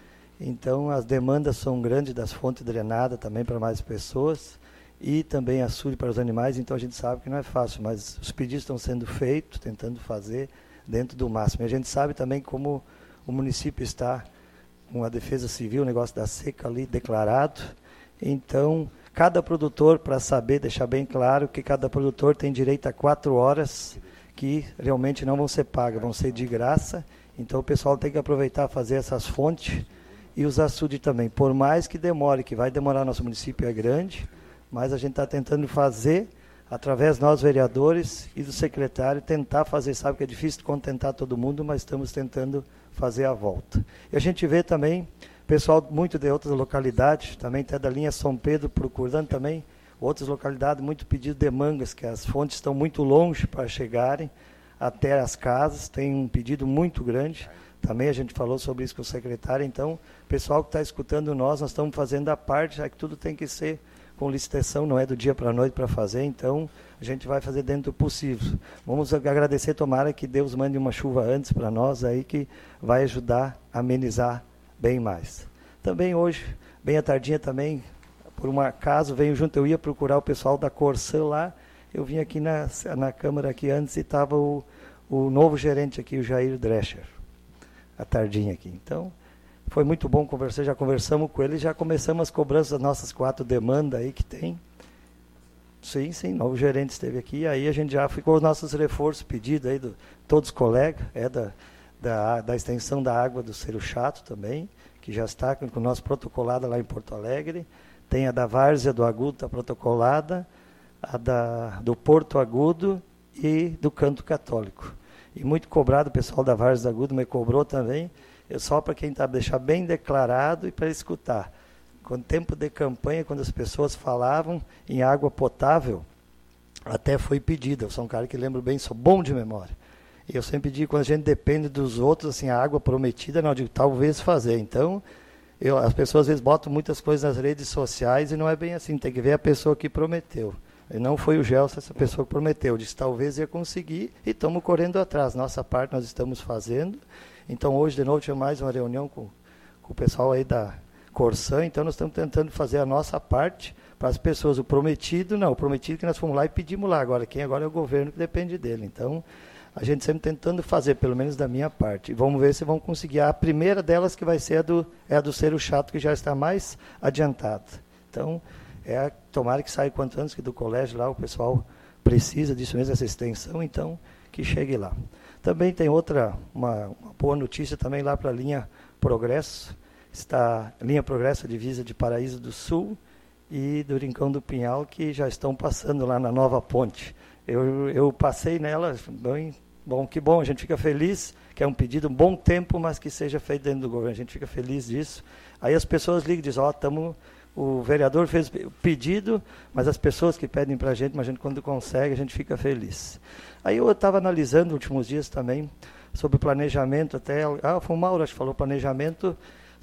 então as demandas são grandes das fontes drenadas também para mais pessoas, e também açude para os animais, então a gente sabe que não é fácil, mas os pedidos estão sendo feitos, tentando fazer dentro do máximo. E a gente sabe também como o município está com a defesa civil, o negócio da seca ali declarado. Então, cada produtor, para saber, deixar bem claro que cada produtor tem direito a quatro horas que realmente não vão ser pagas, vão ser de graça. Então, o pessoal tem que aproveitar fazer essas fontes e os açudes também. Por mais que demore, que vai demorar, nosso município é grande, mas a gente está tentando fazer, através de nós vereadores e do secretário, tentar fazer, sabe que é difícil contentar todo mundo, mas estamos tentando fazer a volta. E a gente vê também pessoal muito de outras localidades, também até da linha São Pedro, procurando também outras localidades, muito pedido de mangas, que as fontes estão muito longe para chegarem até as casas, tem um pedido muito grande, também a gente falou sobre isso com o secretário, então, pessoal que está escutando nós, nós estamos fazendo a parte, já que tudo tem que ser com licitação, não é do dia para a noite para fazer, então a gente vai fazer dentro do possível. Vamos agradecer, tomara que Deus mande uma chuva antes para nós aí, que vai ajudar a amenizar bem mais. Também hoje, bem à tardinha também, por um acaso, venho junto, eu ia procurar o pessoal da Corsã lá, eu vim aqui na, na Câmara aqui antes e estava o, o novo gerente aqui, o Jair Drescher, à tardinha aqui. Então, foi muito bom conversar, já conversamos com ele, já começamos as cobranças das nossas quatro demandas aí que tem. Sim, sim, o novo gerente esteve aqui, aí a gente já ficou os nossos reforços pedidos aí, do, todos os colegas, é da, da, da extensão da água do Cerro Chato também, que já está com o nosso protocolado lá em Porto Alegre, tem a da Várzea do Agudo, está protocolada, a da, do Porto Agudo e do Canto Católico. E muito cobrado, o pessoal da Várzea do Agudo me cobrou também, eu só para quem está, deixar bem declarado e para escutar. Com tempo de campanha, quando as pessoas falavam em água potável, até foi pedido. Eu sou um cara que lembro bem, sou bom de memória. E eu sempre digo, quando a gente depende dos outros, assim, a água prometida, não, eu digo, talvez fazer. Então, eu, as pessoas às vezes botam muitas coisas nas redes sociais e não é bem assim, tem que ver a pessoa que prometeu. E não foi o Gelson essa pessoa que prometeu, eu disse, talvez ia conseguir e estamos correndo atrás. Nossa parte nós estamos fazendo. Então, hoje de novo, tinha mais uma reunião com, com o pessoal aí da Corsã, então nós estamos tentando fazer a nossa parte para as pessoas. O prometido, não, o prometido que nós fomos lá e pedimos lá. Agora, quem agora é o governo que depende dele. Então, a gente sempre tentando fazer, pelo menos da minha parte. E vamos ver se vão conseguir. A primeira delas que vai ser a do, é a do Cerro Chato, que já está mais adiantada. Então, é a, tomara que saia quanto antes, que do colégio lá o pessoal precisa disso mesmo, essa extensão, então, que chegue lá. Também tem outra, uma, uma boa notícia também lá para a linha Progresso. Está a linha Progresso, divisa de Paraíso do Sul e do Rincão do Pinhal, que já estão passando lá na nova ponte. Eu, eu passei nela, bem, bom, que bom, a gente fica feliz, que é um pedido, um bom tempo, mas que seja feito dentro do governo, a gente fica feliz disso. Aí as pessoas ligam e dizem, ó, oh, o vereador fez o pedido, mas as pessoas que pedem para a gente, mas a gente quando consegue, a gente fica feliz. Aí eu estava analisando nos últimos dias também, sobre planejamento, até, ah, foi o Mauro, acho que falou planejamento,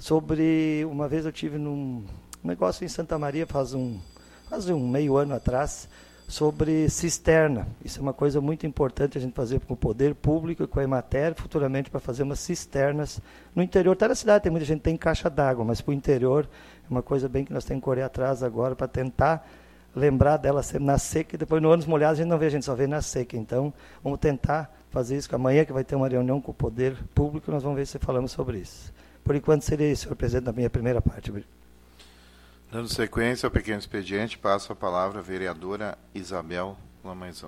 sobre, uma vez eu tive num negócio em Santa Maria, faz um, faz um meio ano atrás, sobre cisterna. Isso é uma coisa muito importante a gente fazer com o poder público e com a Emater, futuramente para fazer umas cisternas no interior. Até na cidade tem muita gente que tem caixa d'água, mas para o interior é uma coisa bem que nós temos que correr atrás agora para tentar lembrar dela ser na seca, e depois no anos molhados a gente não vê, a gente só vê na seca. Então, vamos tentar fazer isso, que amanhã que vai ter uma reunião com o poder público, nós vamos ver se falamos sobre isso. Por enquanto seria isso, senhor presidente, da minha primeira parte.
Dando sequência ao pequeno expediente, passo a palavra à vereadora Isabel Lamaizão.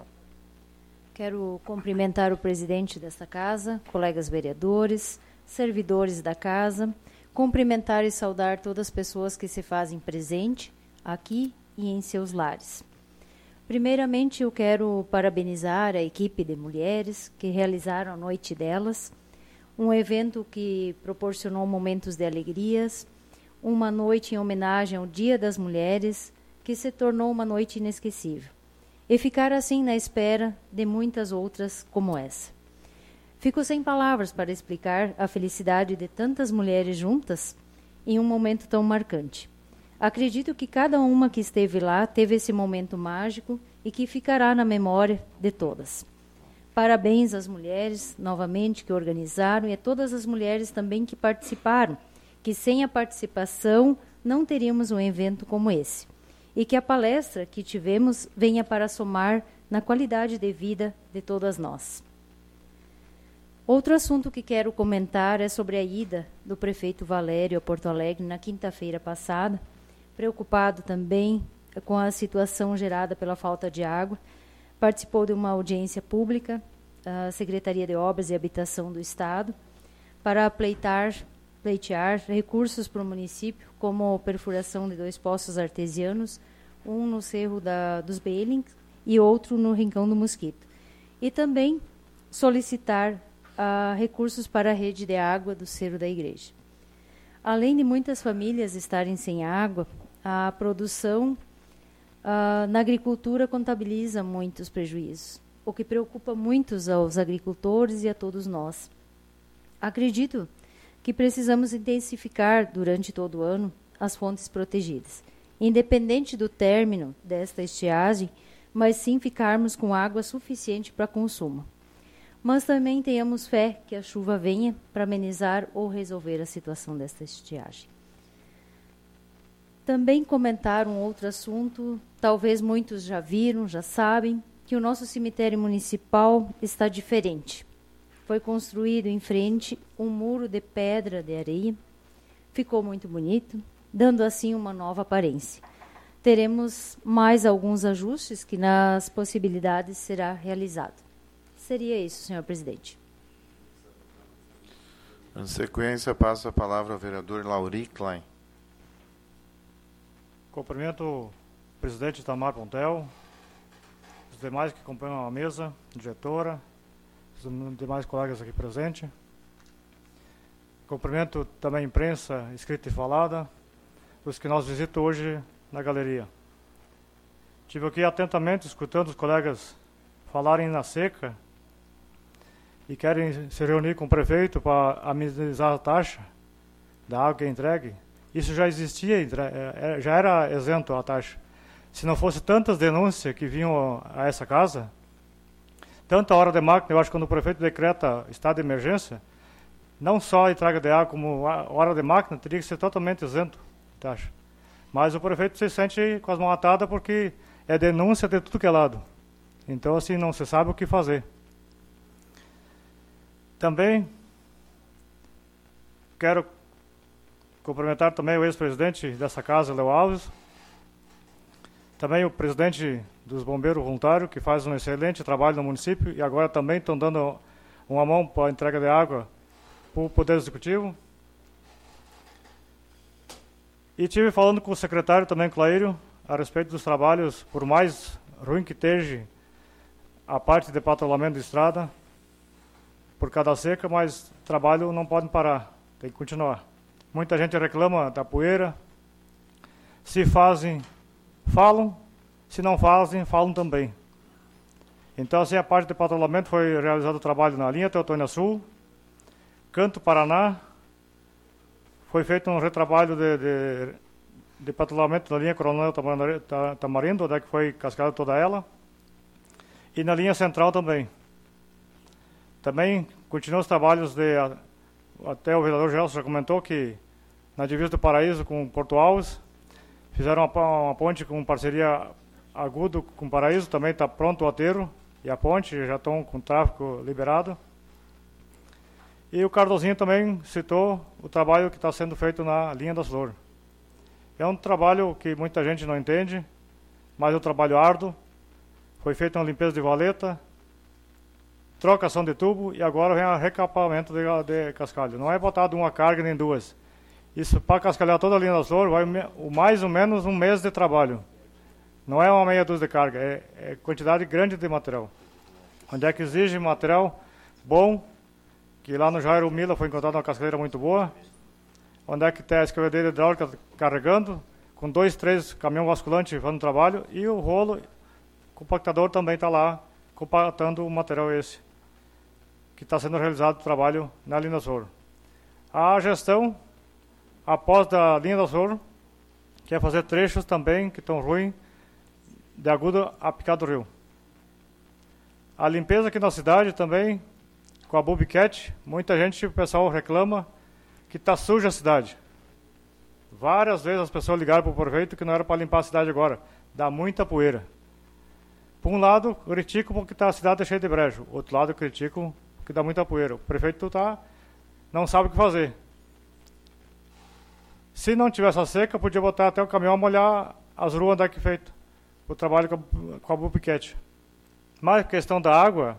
Quero cumprimentar o presidente desta casa, colegas vereadores, servidores da casa, cumprimentar e saudar todas as pessoas que se fazem presente aqui e em seus lares. Primeiramente, eu quero parabenizar a equipe de mulheres que realizaram a Noite Delas, um evento que proporcionou momentos de alegrias, uma noite em homenagem ao Dia das Mulheres, que se tornou uma noite inesquecível, e ficar assim na espera de muitas outras como essa. Fico sem palavras para explicar a felicidade de tantas mulheres juntas em um momento tão marcante. Acredito que cada uma que esteve lá teve esse momento mágico e que ficará na memória de todas. Parabéns às mulheres, novamente, que organizaram, e a todas as mulheres também que participaram, que sem a participação não teríamos um evento como esse. E que a palestra que tivemos venha para somar na qualidade de vida de todas nós. Outro assunto que quero comentar é sobre a ida do prefeito Valério a Porto Alegre na quinta-feira passada, preocupado também com a situação gerada pela falta de água. Participou de uma audiência pública, a Secretaria de Obras e Habitação do Estado, para pleitar, pleitear recursos para o município, como perfuração de dois poços artesianos, um no Cerro da, dos Beilings e outro no Rincão do Mosquito. E também solicitar uh, recursos para a rede de água do Cerro da Igreja. Além de muitas famílias estarem sem água, a produção uh, na agricultura contabiliza muitos prejuízos, o que preocupa muitos aos agricultores e a todos nós. Acredito que precisamos intensificar durante todo o ano as fontes protegidas, independente do término desta estiagem, mas sim ficarmos com água suficiente para consumo. Mas também tenhamos fé que a chuva venha para amenizar ou resolver a situação desta estiagem. Também comentar um outro assunto, talvez muitos já viram, já sabem, que o nosso cemitério municipal está diferente. Foi construído em frente um muro de pedra de areia, ficou muito bonito, dando assim uma nova aparência. Teremos mais alguns ajustes que nas possibilidades será realizado. Seria isso, senhor presidente.
Na sequência, passo a palavra ao vereador Lauri Klein.
Cumprimento o presidente Itamar Pontel, os demais que acompanham a mesa, diretora, os demais colegas aqui presentes. Cumprimento também a imprensa escrita e falada, os que nós visitamos hoje na galeria. Estive aqui atentamente escutando os colegas falarem na seca e querem se reunir com o prefeito para amenizar a taxa da água que é entregue. Isso já existia, já era isento a taxa. Se não fosse tantas denúncias que vinham a essa casa, tanta hora de máquina, eu acho que quando o prefeito decreta estado de emergência, não só a entrega de água como hora de máquina, teria que ser totalmente isento de taxa. Mas o prefeito se sente com as mãos atadas porque é denúncia de tudo que é lado. Então, assim, não se sabe o que fazer. Também quero cumprimentar também o ex-presidente dessa casa, Léo Alves, também o presidente dos bombeiros voluntários, que faz um excelente trabalho no município, e agora também estão dando uma mão para a entrega de água para o Poder Executivo. E estive falando com o secretário também, Claírio, a respeito dos trabalhos, por mais ruim que esteja a parte de patrulhamento de estrada, por cada seca, mas trabalho não pode parar, tem que continuar. Muita gente reclama da poeira. Se fazem, falam. Se não fazem, falam também. Então, assim, a parte de patrulhamento foi realizado o trabalho na linha Teutônia Sul, Canto Paraná. Foi feito um retrabalho de, de, de patrulhamento na linha Coronel Tamarindo, onde é que foi cascada toda ela. E na linha central também. Também continuam os trabalhos de... Até o vereador Gelson já comentou que na divisa do Paraíso com Porto Alves, fizeram uma, uma ponte com parceria Agudo com o Paraíso, também está pronto o aterro e a ponte, já estão com o tráfego liberado. E o Cardozinho também citou o trabalho que está sendo feito na linha das Flores. É um trabalho que muita gente não entende, mas é um trabalho árduo. Foi feita uma limpeza de valeta, trocação de tubo e agora vem o recapamento de, de cascalho. Não é botado uma carga nem duas. Isso, para cascalhar toda a linha das Flores, vai o mais ou menos um mês de trabalho. Não é uma meia dúzia de carga, é, é quantidade grande de material. Onde é que exige material bom, que lá no Jairo Mila foi encontrada uma cascalheira muito boa. Onde é que tem a escavadeira hidráulica carregando, com dois, três caminhões basculantes fazendo trabalho, e o rolo, o compactador também está lá, compactando o material esse, que está sendo realizado o trabalho na linha das Flores. A gestão, após da linha das Flores, quer fazer trechos também que estão ruins, de Agudo a Picado do Rio. A limpeza aqui na cidade também, com a Bubicat, muita gente, o pessoal reclama que está suja a cidade. Várias vezes as pessoas ligaram para o prefeito que não era para limpar a cidade agora. Dá muita poeira. Por um lado, critico porque tá, a cidade é cheia de brejo. Outro lado, critico porque dá muita poeira. O prefeito tá, não sabe o que fazer. Se não tivesse a seca, podia botar até o caminhão a molhar as ruas onde é que é feito o trabalho com a, com a Bubicat. Mas a questão da água,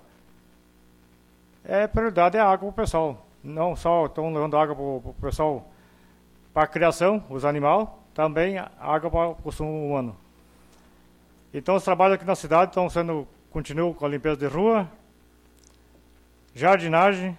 é prioridade é a água para o pessoal. Não só estão levando água para o pessoal para a criação, os animais, também água para o consumo humano. Então os trabalhos aqui na cidade estão sendo, continuam com a limpeza de rua, jardinagem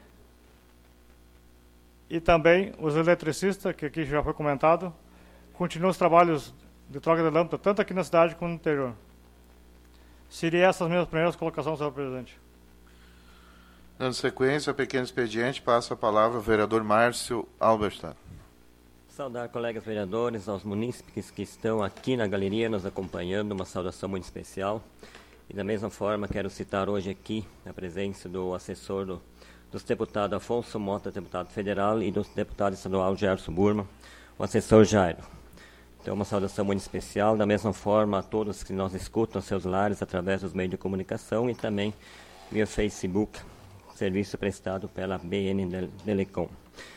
e também os eletricistas, que aqui já foi comentado, continuam os trabalhos de troca de lâmpada, tanto aqui na cidade como no interior. Seriam essas minhas primeiras colocações, senhor presidente.
Dando sequência ao pequeno expediente, passo a palavra ao vereador Márcio Alberstadt.
Saudar colegas vereadores, aos munícipes que estão aqui na galeria nos acompanhando, uma saudação muito especial. E da mesma forma quero citar hoje aqui a presença do assessor do, dos deputados Afonso Mota, deputado federal, e do deputado estadual Gerson Burma, o assessor Jairo. Então, uma saudação muito especial, da mesma forma a todos que nos escutam seus lares através dos meios de comunicação e também via Facebook, serviço prestado pela B N Telecom.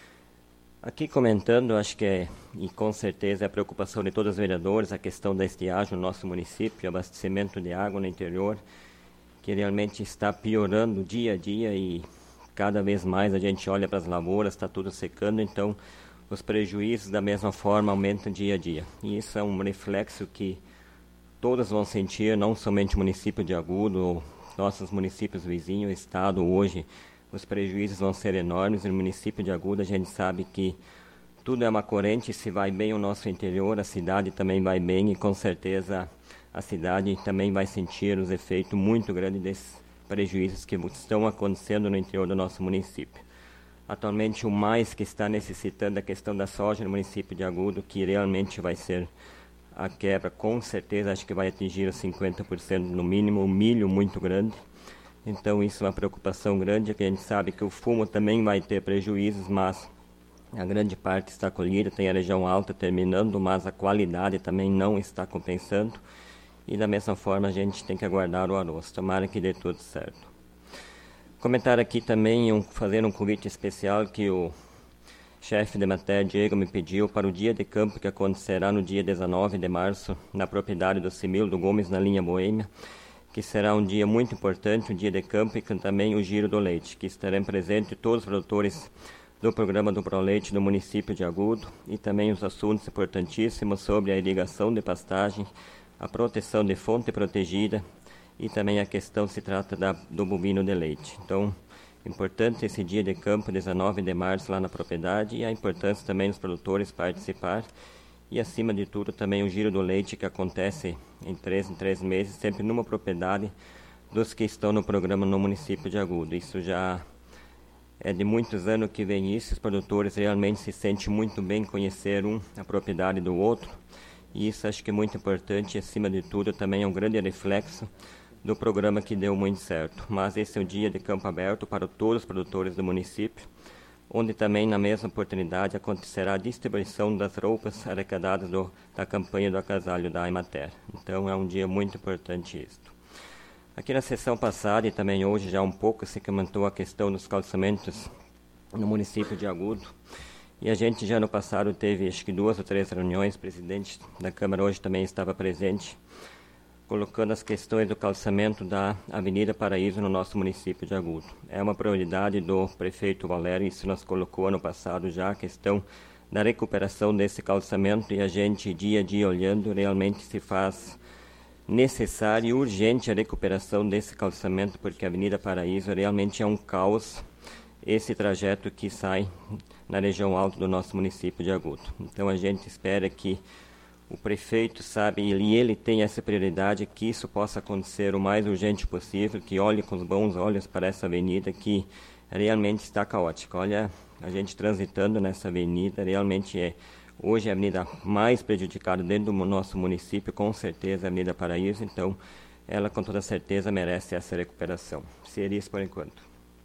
Aqui comentando, acho que é, e com certeza é a preocupação de todos os vereadores, a questão da estiagem no nosso município, abastecimento de água no interior, que realmente está piorando dia a dia e cada vez mais a gente olha para as lavouras, está tudo secando, então os prejuízos da mesma forma aumentam dia a dia. E isso é um reflexo que todos vão sentir, não somente o município de Agudo, nossos municípios vizinhos, o estado hoje, os prejuízos vão ser enormes. No município de Agudo a gente sabe que tudo é uma corrente, se vai bem o nosso interior, a cidade também vai bem e com certeza a cidade também vai sentir os efeitos muito grandes desses prejuízos que estão acontecendo no interior do nosso município. Atualmente, o mais que está necessitando a questão da soja no município de Agudo, que realmente vai ser a quebra, com certeza, acho que vai atingir os cinquenta por cento no mínimo, o milho muito grande. Então, isso é uma preocupação grande, que a gente sabe que o fumo também vai ter prejuízos, mas a grande parte está colhida, tem a região alta terminando, mas a qualidade também não está compensando. E da mesma forma, a gente tem que aguardar o arroz. Tomara que dê tudo certo. Comentar aqui também, um, fazer um convite especial que o chefe de matéria, Diego, me pediu para o dia de campo que acontecerá no dia dezenove de março, na propriedade do Simildo Gomes, na linha Boêmia, que será um dia muito importante, o dia de campo e também o Giro do Leite, que estarão presentes todos os produtores do programa do ProLeite do município de Agudo e também os assuntos importantíssimos sobre a irrigação de pastagem, a proteção de fonte protegida, e também a questão se trata da, do bovino de leite. Então, importante esse dia de campo, dezenove de março, lá na propriedade, e a importância também dos produtores participar, e acima de tudo também o giro do leite, que acontece em três em três meses, sempre numa propriedade dos que estão no programa no município de Agudo. Isso já é de muitos anos que vem isso, os produtores realmente se sentem muito bem conhecer um, a propriedade do outro, e isso acho que é muito importante, e acima de tudo também é um grande reflexo do programa que deu muito certo. Mas esse é um dia de campo aberto para todos os produtores do município, onde também na mesma oportunidade acontecerá a distribuição das roupas arrecadadas do, da campanha do agasalho da Emater. Então é um dia muito importante isto. Aqui na sessão passada e também hoje já um pouco se comentou a questão dos calçamentos no município de Agudo. E a gente já no passado teve acho que duas ou três reuniões, o presidente da Câmara hoje também estava presente, colocando as questões do calçamento da Avenida Paraíso no nosso município de Agudo. É uma prioridade do prefeito Valério, isso nós colocou ano passado já, a questão da recuperação desse calçamento, e a gente dia a dia olhando, realmente se faz necessário e urgente a recuperação desse calçamento, porque a Avenida Paraíso realmente é um caos, esse trajeto que sai na região alta do nosso município de Agudo. Então a gente espera que o prefeito sabe, e ele tem essa prioridade, que isso possa acontecer o mais urgente possível, que olhe com os bons olhos para essa avenida, que realmente está caótica. Olha, a gente transitando nessa avenida, realmente é, hoje é a avenida mais prejudicada dentro do nosso município, com certeza a Avenida Paraíso, então ela com toda certeza merece essa recuperação. Seria isso por enquanto.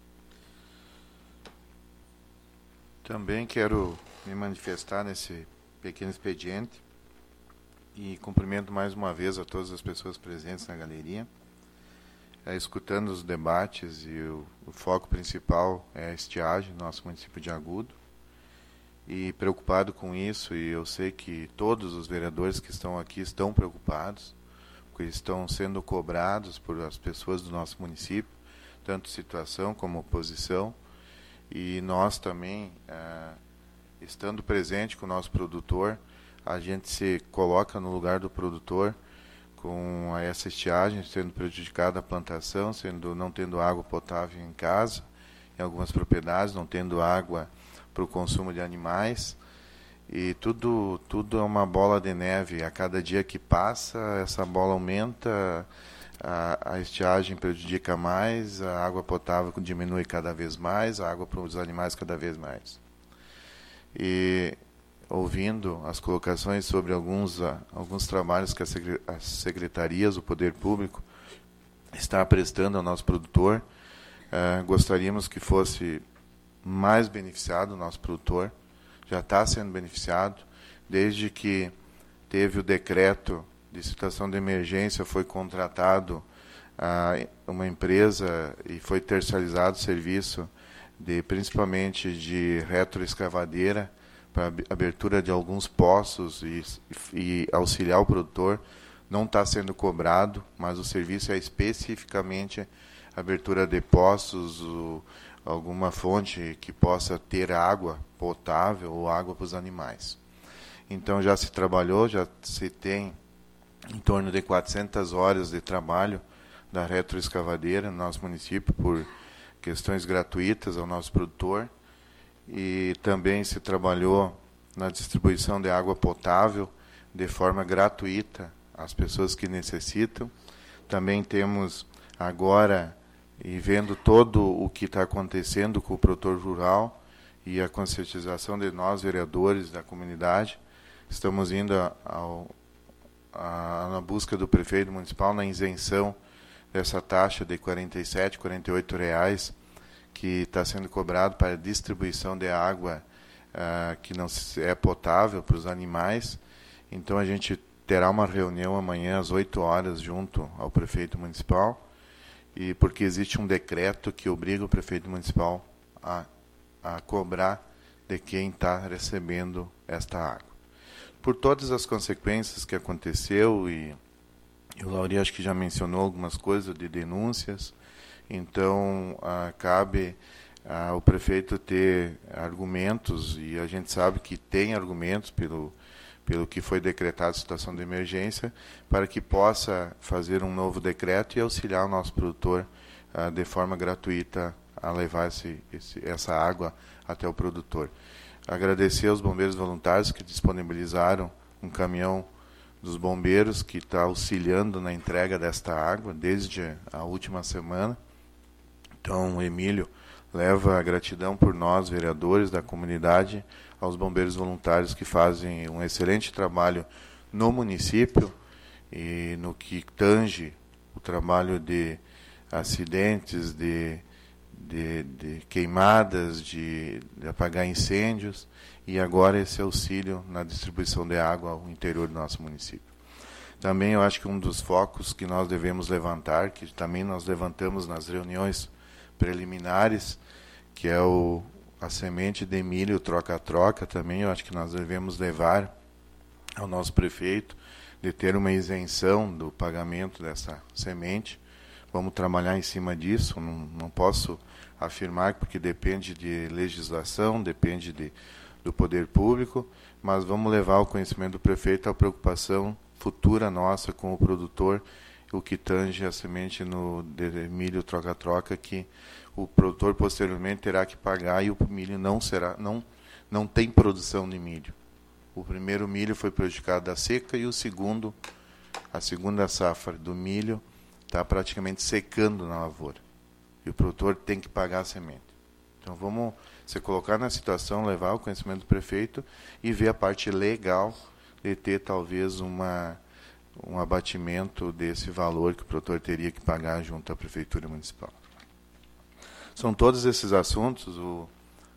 Também quero me manifestar nesse pequeno expediente, e cumprimento mais uma vez a todas as pessoas presentes na galeria, é, escutando os debates, e o, o foco principal é a estiagem no nosso município de Agudo, e preocupado com isso, e eu sei que todos os vereadores que estão aqui estão preocupados, porque estão sendo cobrados por as pessoas do nosso município, tanto situação como oposição, e nós também, é, estando presente com o nosso produtor, a gente se coloca no lugar do produtor com essa estiagem, sendo prejudicada a plantação, sendo, não tendo água potável em casa, em algumas propriedades, não tendo água para o consumo de animais, e tudo, tudo é uma bola de neve. A cada dia que passa, essa bola aumenta, a, a estiagem prejudica mais, a água potável diminui cada vez mais, a água para os animais cada vez mais. E ouvindo as colocações sobre alguns, uh, alguns trabalhos que as secretarias, o poder público, está prestando ao nosso produtor, uh, gostaríamos que fosse mais beneficiado o nosso produtor, já está sendo beneficiado, desde que teve o decreto de situação de emergência, foi contratado ah, uma empresa e foi terceirizado o serviço, de, principalmente de retroescavadeira, para abertura de alguns poços e, e auxiliar o produtor. Não está sendo cobrado, mas o serviço é especificamente abertura de poços, o, alguma fonte que possa ter água potável ou água para os animais. Então já se trabalhou, já se tem em torno de quatrocentas horas de trabalho da retroescavadeira no nosso município por questões gratuitas ao nosso produtor, e também se trabalhou na distribuição de água potável de forma gratuita às pessoas que necessitam. Também temos agora, e vendo todo o que está acontecendo com o produtor rural e a conscientização de nós, vereadores da comunidade, estamos indo ao, a, na busca do prefeito municipal na isenção dessa taxa de quarenta e sete, quarenta e oito reais que está sendo cobrado para a distribuição de água uh, que não é potável para os animais. Então a gente terá uma reunião amanhã às oito horas junto ao prefeito municipal, e porque existe um decreto que obriga o prefeito municipal a, a cobrar de quem está recebendo esta água. Por todas as consequências que aconteceu, e, e o Lauri acho que já mencionou algumas coisas de denúncias, então ah, cabe ah, o prefeito ter argumentos, e a gente sabe que tem argumentos pelo, pelo que foi decretado a situação de emergência, para que possa fazer um novo decreto e auxiliar o nosso produtor ah, de forma gratuita a levar esse, esse, essa água até o produtor. Agradecer aos bombeiros voluntários que disponibilizaram um caminhão dos bombeiros que está auxiliando na entrega desta água desde a última semana. Então, o Emílio leva a gratidão por nós, vereadores da comunidade, aos bombeiros voluntários que fazem um excelente trabalho no município e no que tange o trabalho de acidentes, de, de, de queimadas, de, de apagar incêndios, e agora esse auxílio na distribuição de água ao interior do nosso município. Também eu acho que um dos focos que nós devemos levantar, que também nós levantamos nas reuniões preliminares, que é o, a semente de milho troca-troca, também eu acho que nós devemos levar ao nosso prefeito de ter uma isenção do pagamento dessa semente. Vamos trabalhar em cima disso, não, não posso afirmar porque depende de legislação, depende de, do poder público, mas vamos levar ao conhecimento do prefeito a preocupação futura nossa com o produtor, o que tange a semente no de milho troca-troca, que o produtor posteriormente terá que pagar, e o milho não será, não, não tem produção de milho. O primeiro milho foi prejudicado da seca, e o segundo, a segunda safra do milho está praticamente secando na lavoura. E o produtor tem que pagar a semente. Então vamos se colocar na situação, levar o conhecimento do prefeito e ver a parte legal de ter talvez uma, um abatimento desse valor que o produtor teria que pagar junto à Prefeitura Municipal. São todos esses assuntos. O,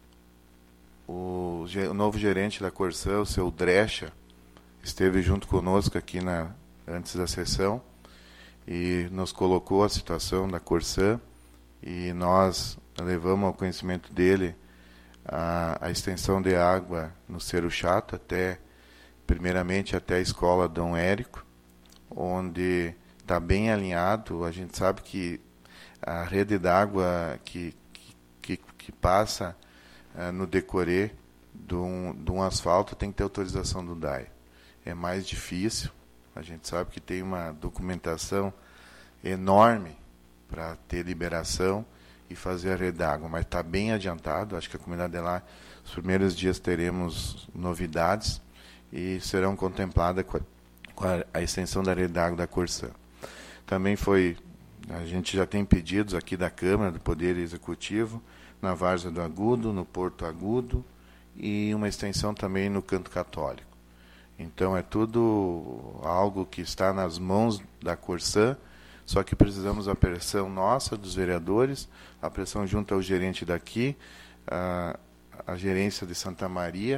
o, o novo gerente da Corsã, o seu Drecha, esteve junto conosco aqui na, antes da sessão e nos colocou a situação da Corsã, e nós levamos ao conhecimento dele a, a extensão de água no Cerro Chato, até, primeiramente até a escola Dom Érico, onde está bem alinhado. A gente sabe que a rede d'água que, que, que passa uh, no decorê de um, de um asfalto tem que ter autorização do D A E. É mais difícil, a gente sabe que tem uma documentação enorme para ter liberação e fazer a rede d'água, mas está bem adiantado. Acho que a comunidade de lá, nos primeiros dias teremos novidades e serão contempladas com a, com a, a extensão da rede d'água da Corsã. Também foi, a gente já tem pedidos aqui da Câmara, do Poder Executivo, na Várzea do Agudo, no Porto Agudo, e uma extensão também no Canto Católico. Então é tudo algo que está nas mãos da Corsã, só que precisamos da pressão nossa, dos vereadores, a pressão junto ao gerente daqui, a, a gerência de Santa Maria,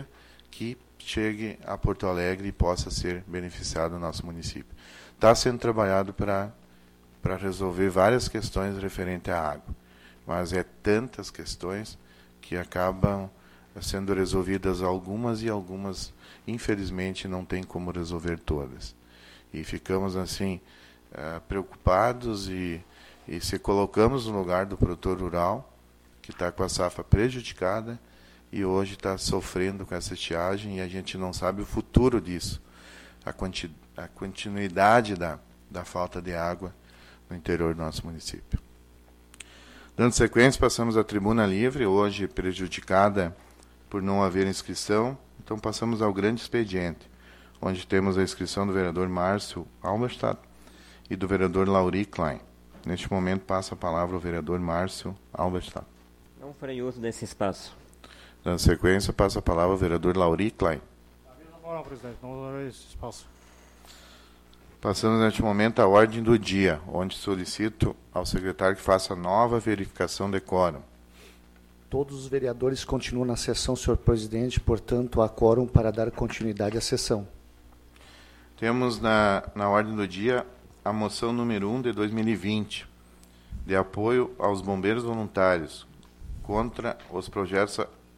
que chegue a Porto Alegre e possa ser beneficiado o nosso município. Está sendo trabalhado para para resolver várias questões referentes à água, mas é tantas questões que acabam sendo resolvidas algumas e algumas, infelizmente, não tem como resolver todas. E ficamos, assim, uh, preocupados e, e se colocamos no lugar do produtor rural, que está com a safra prejudicada e hoje está sofrendo com essa estiagem e a gente não sabe o futuro disso, a, quanti, a continuidade da, da falta de água no interior do nosso município. Dando sequência, passamos à tribuna livre, hoje prejudicada por não haver inscrição, então passamos ao grande expediente, onde temos a inscrição do vereador Márcio Alberstadt e do vereador Lauri Klein. Neste momento passa a palavra ao vereador Márcio Alberstadt.
Não farei uso desse espaço.
Dando sequência, passa a palavra ao vereador Lauri Klein.
Não, não, presidente, não usarei esse espaço.
Passamos neste momento à ordem do dia, onde solicito ao secretário que faça nova verificação de quórum.
Todos os vereadores continuam na sessão, senhor presidente, portanto, há quórum para dar continuidade à sessão.
Temos na, na ordem do dia a moção número um de dois mil e vinte, de apoio aos bombeiros voluntários, contra os projetos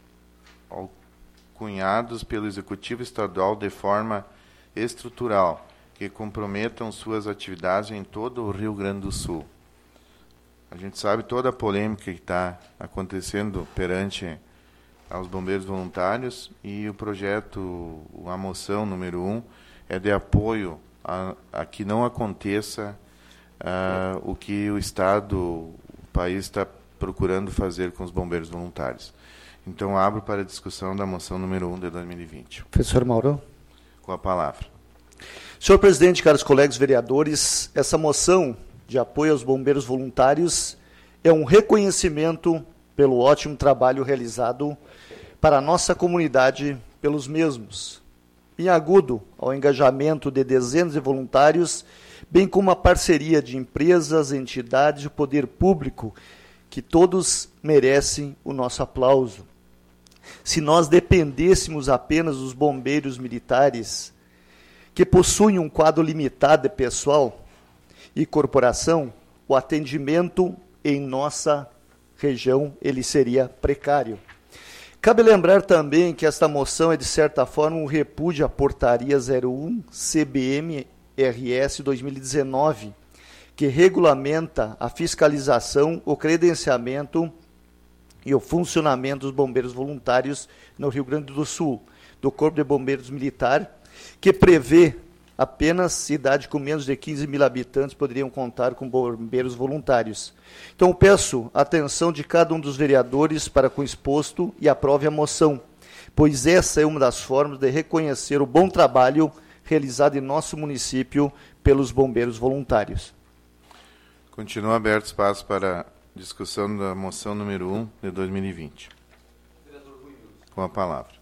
cunhados pelo Executivo Estadual de forma estrutural, que comprometam suas atividades em todo o Rio Grande do Sul. A gente sabe toda a polêmica que está acontecendo perante aos bombeiros voluntários e o projeto, a moção número um, é de apoio a, a que não aconteça uh, o que o Estado, o país está procurando fazer com os bombeiros voluntários. Então, abro para a discussão da moção número um de dois mil e vinte.
Professor Mauro.
Com a palavra.
Senhor presidente, caros colegas vereadores, essa moção de apoio aos bombeiros voluntários é um reconhecimento pelo ótimo trabalho realizado para a nossa comunidade pelos mesmos. Em agudo ao engajamento de dezenas de voluntários, bem como a parceria de empresas, entidades e o poder público, que todos merecem o nosso aplauso. Se nós dependêssemos apenas dos bombeiros militares, que possuem um quadro limitado de pessoal e corporação, o atendimento em nossa região ele seria precário. Cabe lembrar também que esta moção é, de certa forma, um repúdio à portaria zero um C B M R S dois mil e dezenove, que regulamenta a fiscalização, o credenciamento e o funcionamento dos bombeiros voluntários no Rio Grande do Sul, do Corpo de Bombeiros Militar, que prevê apenas cidades com menos de quinze mil habitantes poderiam contar com bombeiros voluntários. Então, peço a atenção de cada um dos vereadores para com o exposto e aprove a moção, pois essa é uma das formas de reconhecer o bom trabalho realizado em nosso município pelos bombeiros voluntários.
Continua aberto espaço para discussão da moção número um de dois mil e vinte. Com a palavra.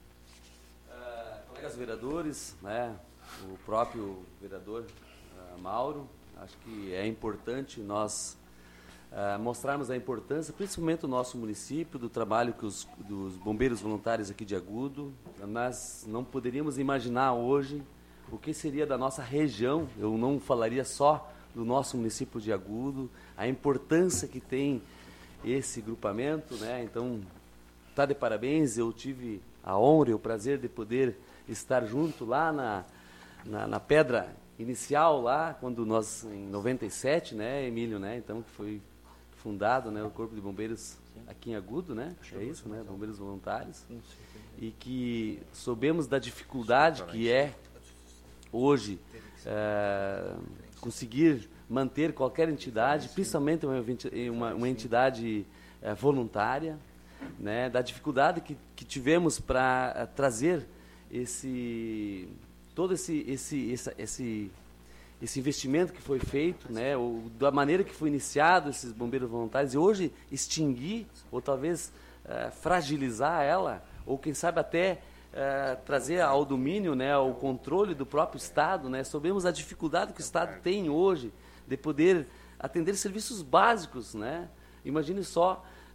Colegas vereadores, né, o próprio vereador uh, Mauro, acho que é importante nós uh, mostrarmos a importância, principalmente do nosso município, do trabalho que os dos bombeiros voluntários aqui de Agudo. Nós não poderíamos imaginar hoje o que seria da nossa região, eu não falaria só do nosso município de Agudo, a importância que tem esse grupamento, né? Então, tá de parabéns, eu tive a honra e o prazer de poder estar junto lá na, na, na pedra inicial, lá, quando nós, em noventa e sete, né, Emílio, né, então, que foi fundado, né, o Corpo de Bombeiros aqui em Agudo, né, é isso, né, Bombeiros Voluntários, e que soubemos da dificuldade que é, hoje, é, conseguir manter qualquer entidade, principalmente uma, uma, uma entidade é, voluntária, né, da dificuldade que, que tivemos para trazer esse todo esse esse esse, esse esse investimento que foi feito, né, ou da maneira que foi iniciado esses bombeiros voluntários, e hoje extinguir ou talvez uh, fragilizar ela, ou quem sabe até uh, trazer ao domínio, né, ao controle do próprio Estado, né. Sabemos a dificuldade que o Estado tem hoje de poder atender serviços básicos, né. Imagine só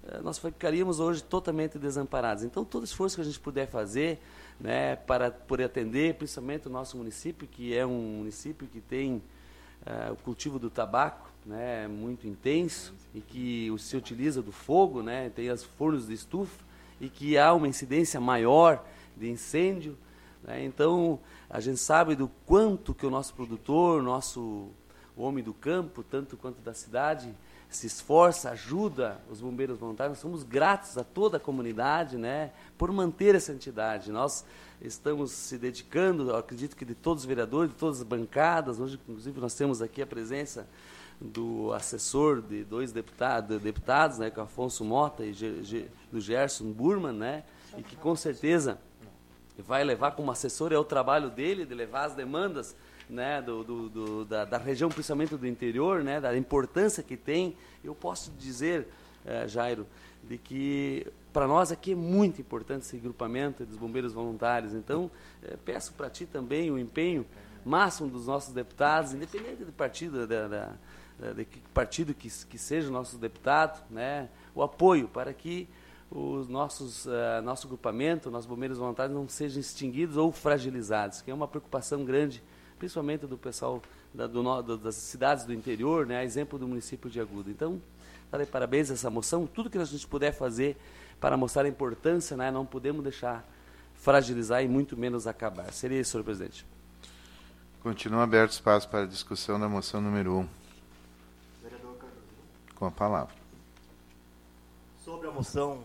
nós ficaríamos hoje totalmente desamparados. Então, todo esforço que a gente puder fazer, né, para poder atender, principalmente o nosso município, que é um município que tem uh, o cultivo do tabaco, né, muito intenso, e que se utiliza do fogo, né, tem as fornos de estufa, e que há uma incidência maior de incêndio, né. Então, a gente sabe do quanto que o nosso produtor, nosso o homem do campo, tanto quanto da cidade, se esforça, ajuda os bombeiros voluntários. Nós somos gratos a toda a comunidade, né, por manter essa entidade. Nós estamos se dedicando, eu acredito que de todos os vereadores, de todas as bancadas. Hoje, inclusive, nós temos aqui a presença do assessor de dois deputados, deputados, né, que é o Afonso Mota e G, G, do Gerson Burman, né, e que com certeza vai levar como assessor, é o trabalho dele, de levar as demandas, né, do, do, do, da, da região, principalmente do interior, né, da importância que tem. Eu posso dizer, eh, Jairo, de que para nós aqui é muito importante esse grupamento dos bombeiros voluntários. Então, eh, peço para ti também o empenho máximo dos nossos deputados, independente do partido, da, da, da, de que partido que, que seja o nosso deputado, né, o apoio para que os nossos, uh, nosso grupamento, nossos bombeiros voluntários não sejam extinguidos ou fragilizados, que é uma preocupação grande, principalmente do pessoal da, do, do, das cidades do interior, né, a exemplo do município de Agudo. Então, tá de parabéns a essa moção, tudo que a gente puder fazer para mostrar a importância, né, não podemos deixar fragilizar e muito menos acabar. Seria isso, senhor presidente.
Continua aberto espaço para a discussão da moção número um.
Vereador Carlos.
Com a palavra.
Sobre a moção...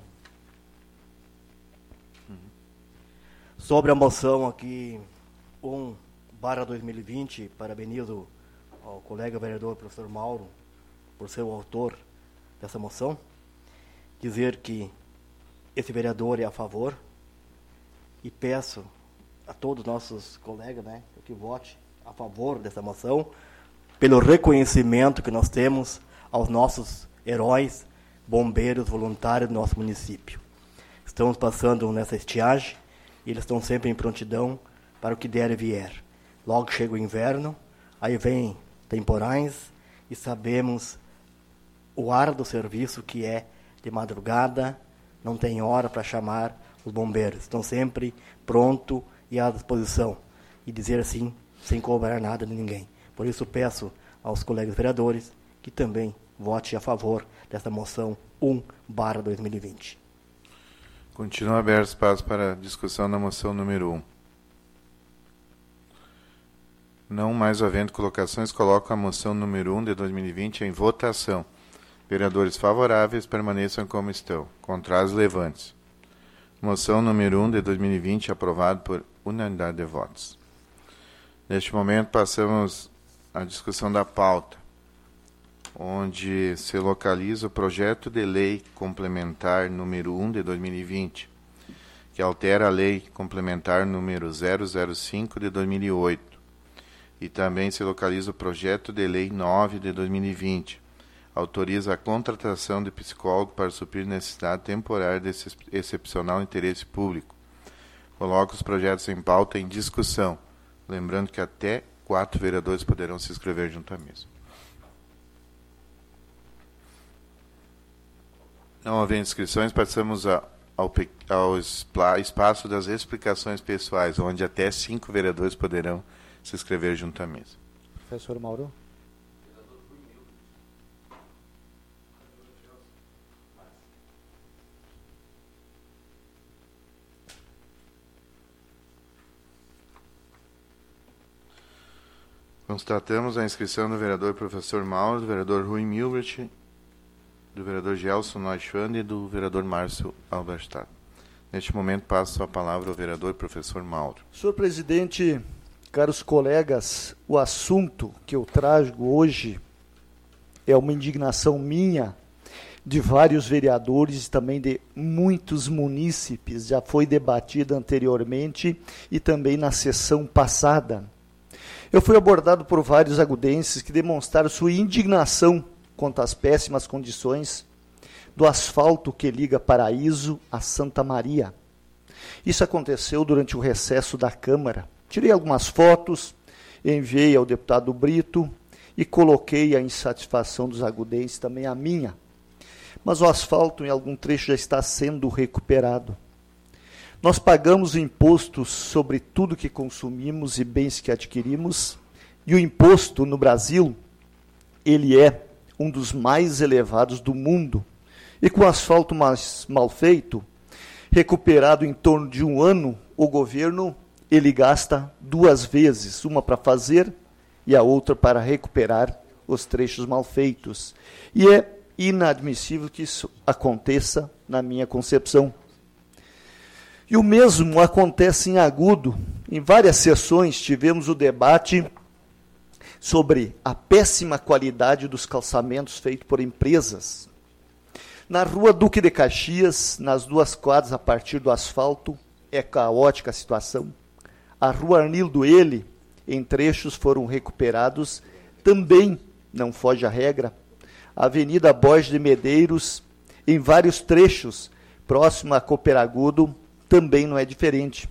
Uhum. Sobre a moção aqui, um barra dois mil e vinte, parabenizo ao colega vereador professor Mauro por ser o autor dessa moção. Dizer que esse vereador é a favor e peço a todos os nossos colegas, né, que vote a favor dessa moção, pelo reconhecimento que nós temos aos nossos heróis, bombeiros voluntários do nosso município. Estamos passando nessa estiagem e eles estão sempre em prontidão para o que der e vier. Logo chega o inverno, aí vem temporais e sabemos o árduo serviço que é de madrugada, não tem hora para chamar os bombeiros. Estão sempre prontos e à disposição. E dizer assim, sem cobrar nada de ninguém. Por isso peço aos colegas vereadores que também votem a favor dessa moção um barra dois mil e vinte.
Continua aberto espaço para a discussão da moção número um. Não mais havendo colocações, coloco a moção número um de dois mil e vinte em votação. Vereadores favoráveis permaneçam como estão. Contrários, levante-se. Moção número um de dois mil e vinte aprovado por unanimidade de votos. Neste momento passamos à discussão da pauta, onde se localiza o projeto de lei complementar número um de dois mil e vinte, que altera a lei complementar número zero zero cinco de dois mil e oito. E também se localiza o projeto de lei nove de dois mil e vinte, autoriza a contratação de psicólogo para suprir necessidade temporária desse excepcional interesse público. Coloco os projetos em pauta em discussão, lembrando que até quatro vereadores poderão se inscrever junto à mesa. Não havendo inscrições, passamos a, ao, ao espaço das explicações pessoais, onde até cinco vereadores poderão se inscrever junto à mesa.
Professor Mauro.
Constatamos a inscrição do vereador professor Mauro, do vereador Rui Milbert, do vereador Gelson Neuschwand e do vereador Márcio Alberstadt. Neste momento passo a palavra ao vereador professor Mauro.
Senhor presidente, caros colegas, o assunto que eu trago hoje é uma indignação minha, de vários vereadores e também de muitos munícipes. Já foi debatido anteriormente e também na sessão passada. Eu fui abordado por vários agudenses que demonstraram sua indignação quanto às péssimas condições do asfalto que liga Paraíso a Santa Maria. Isso aconteceu durante o recesso da Câmara. Tirei algumas fotos, enviei ao deputado Brito e coloquei a insatisfação dos agudenses, também a minha. mas o asfalto em algum trecho já está sendo recuperado. Nós pagamos o imposto sobre tudo que consumimos e bens que adquirimos, e o imposto no Brasil, ele é um dos mais elevados do mundo. E com o asfalto mais mal feito, recuperado em torno de um ano, o governo ele gasta duas vezes, uma para fazer e a outra para recuperar os trechos mal feitos. E é inadmissível que isso aconteça na minha concepção. E o mesmo acontece em Agudo. Em várias sessões tivemos o debate sobre a péssima qualidade dos calçamentos feitos por empresas. Na rua Duque de Caxias, nas duas quadras a partir do asfalto, é caótica a situação. A rua Arnildo Ele, em trechos foram recuperados, também não foge à regra. A Avenida Borges de Medeiros, em vários trechos, próximo a Cooperagudo, também não é diferente.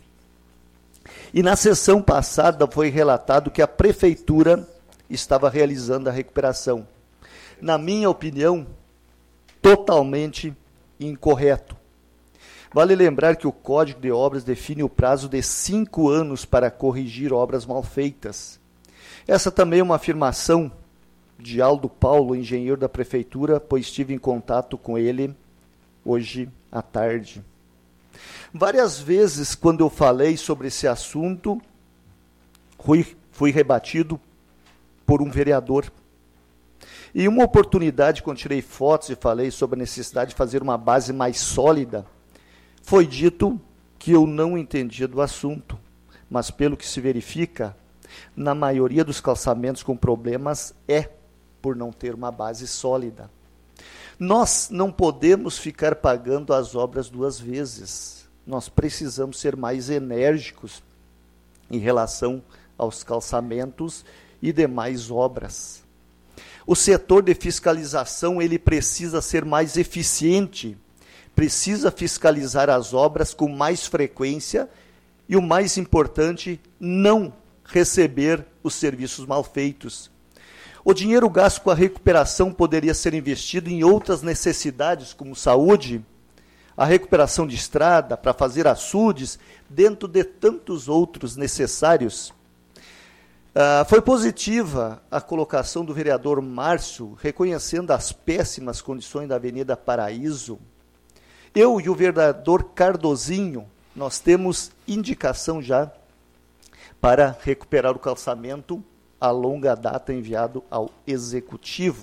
E na sessão passada foi relatado que a Prefeitura estava realizando a recuperação. Na minha opinião, totalmente incorreto. Vale lembrar que o Código de Obras define o prazo de cinco anos para corrigir obras mal feitas. Essa também é uma afirmação de Aldo Paulo, engenheiro da Prefeitura, pois estive em contato com ele hoje à tarde. Várias vezes, quando eu falei sobre esse assunto, fui, fui rebatido por um vereador. E uma oportunidade, quando tirei fotos e falei sobre a necessidade de fazer uma base mais sólida, foi dito que eu não entendia do assunto, mas pelo que se verifica, na maioria dos calçamentos com problemas é por não ter uma base sólida. Nós não podemos ficar pagando as obras duas vezes. Nós precisamos ser mais enérgicos em relação aos calçamentos e demais obras. O setor de fiscalização ele precisa ser mais eficiente, precisa fiscalizar as obras com mais frequência e, o mais importante, não receber os serviços mal feitos. O dinheiro gasto com a recuperação poderia ser investido em outras necessidades, como saúde, a recuperação de estrada, para fazer açudes, dentro de tantos outros necessários. Uh, foi positiva a colocação do vereador Márcio, reconhecendo as péssimas condições da Avenida Paraíso. Eu e o vereador Cardozinho, nós temos indicação já para recuperar o calçamento a longa data enviado ao Executivo.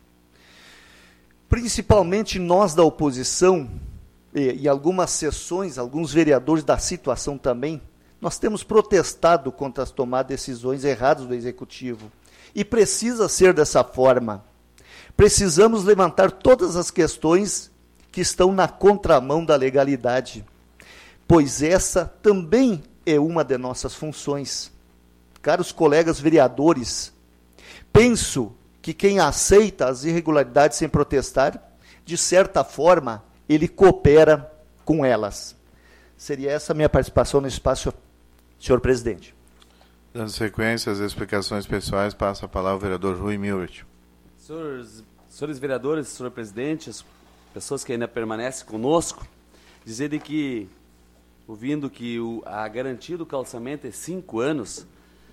Principalmente nós da oposição, e, e algumas sessões, alguns vereadores da situação também, nós temos protestado contra as tomadas de decisões erradas do Executivo. E precisa ser dessa forma. Precisamos levantar todas as questões que estão na contramão da legalidade, pois essa também é uma de nossas funções. Caros colegas vereadores, penso que quem aceita as irregularidades sem protestar, de certa forma, ele coopera com elas. Seria essa a minha participação no espaço, senhor presidente.
Dando sequência às explicações pessoais, passa a palavra ao vereador Rui Milrich.
Senhores, senhores vereadores, senhor presidente, as pessoas que ainda permanecem conosco, dizer de que, ouvindo que o, a garantia do calçamento é cinco anos,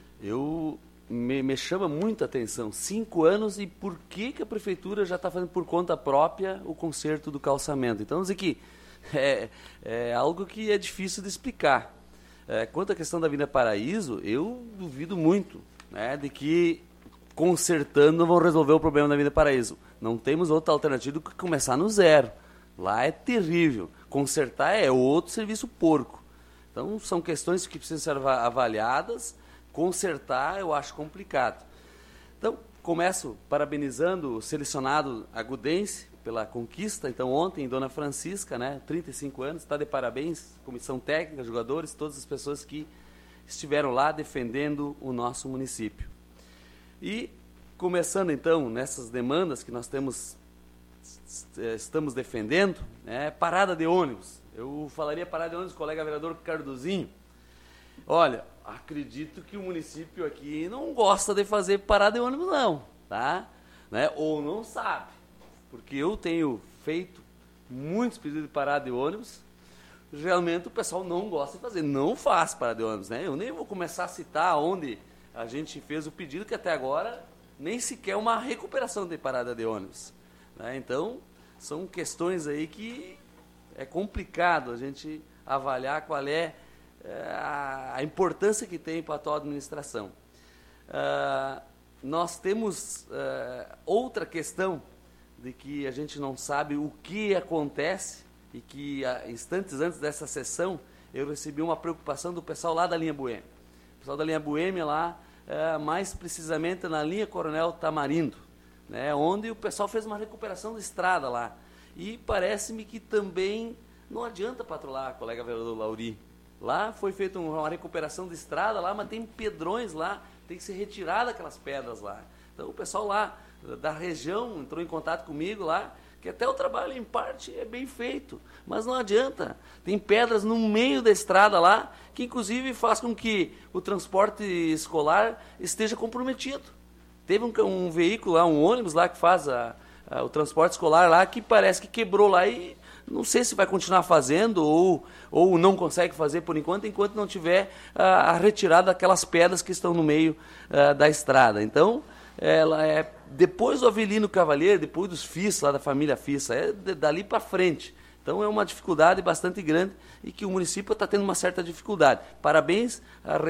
eu me, me chama muita atenção. Cinco anos e por que, que a prefeitura já está fazendo por conta própria o conserto do calçamento? Então, dizer que é, é algo que é difícil de explicar. É, quanto à questão da Avenida Paraíso, eu duvido muito, né, de que consertando vão resolver o problema da Avenida Paraíso. Não temos outra alternativa do que começar no zero. Lá é terrível. Consertar é outro serviço porco. Então, são questões que precisam ser avaliadas. Consertar eu acho complicado. Então, começo parabenizando o selecionado agudense pela conquista. Então, ontem, Dona Francisca, né, trinta e cinco anos, está de parabéns, comissão técnica, jogadores, todas as pessoas que estiveram lá defendendo o nosso município. E, começando então nessas demandas que nós temos, estamos defendendo, né, parada de ônibus. Eu falaria parada de ônibus, colega vereador Cardozinho. Olha, acredito que o município aqui não gosta de fazer parada de ônibus não, tá? Né? Ou não sabe, porque eu tenho feito muitos pedidos de parada de ônibus, realmente o pessoal não gosta de fazer, não faz parada de ônibus, né? Eu nem vou começar a citar onde a gente fez o pedido, que até agora nem sequer uma recuperação de parada de ônibus, né? Então, são questões aí que é complicado a gente avaliar qual é, é a, a importância que tem para a atual administração. Uh, nós temos uh, outra questão de que a gente não sabe o que acontece e que, uh, instantes antes dessa sessão, eu recebi uma preocupação do pessoal lá da linha Boêmia. O pessoal da linha Boêmia lá, uh, mais precisamente na linha Coronel Tamarindo, né, onde o pessoal fez uma recuperação de estrada lá. E parece-me que também não adianta patrulhar, colega vereador Lauri. Lá foi feita uma recuperação de estrada lá, mas tem pedrões lá, tem que ser retirada aquelas pedras lá. Então o pessoal lá da região entrou em contato comigo lá, que até o trabalho em parte é bem feito, mas não adianta. Tem pedras no meio da estrada lá, que inclusive faz com que o transporte escolar esteja comprometido. Teve um, um veículo lá, um ônibus lá que faz a, a, o transporte escolar lá, que parece que quebrou lá e não sei se vai continuar fazendo ou, ou não consegue fazer por enquanto, enquanto não tiver a, a retirada daquelas pedras que estão no meio uh, da estrada. Então, ela é depois do Avelino Cavalheiro, depois dos Fissa, lá da família Fissa, é de, dali para frente. Então é uma dificuldade bastante grande e que o município está tendo uma certa dificuldade. Parabéns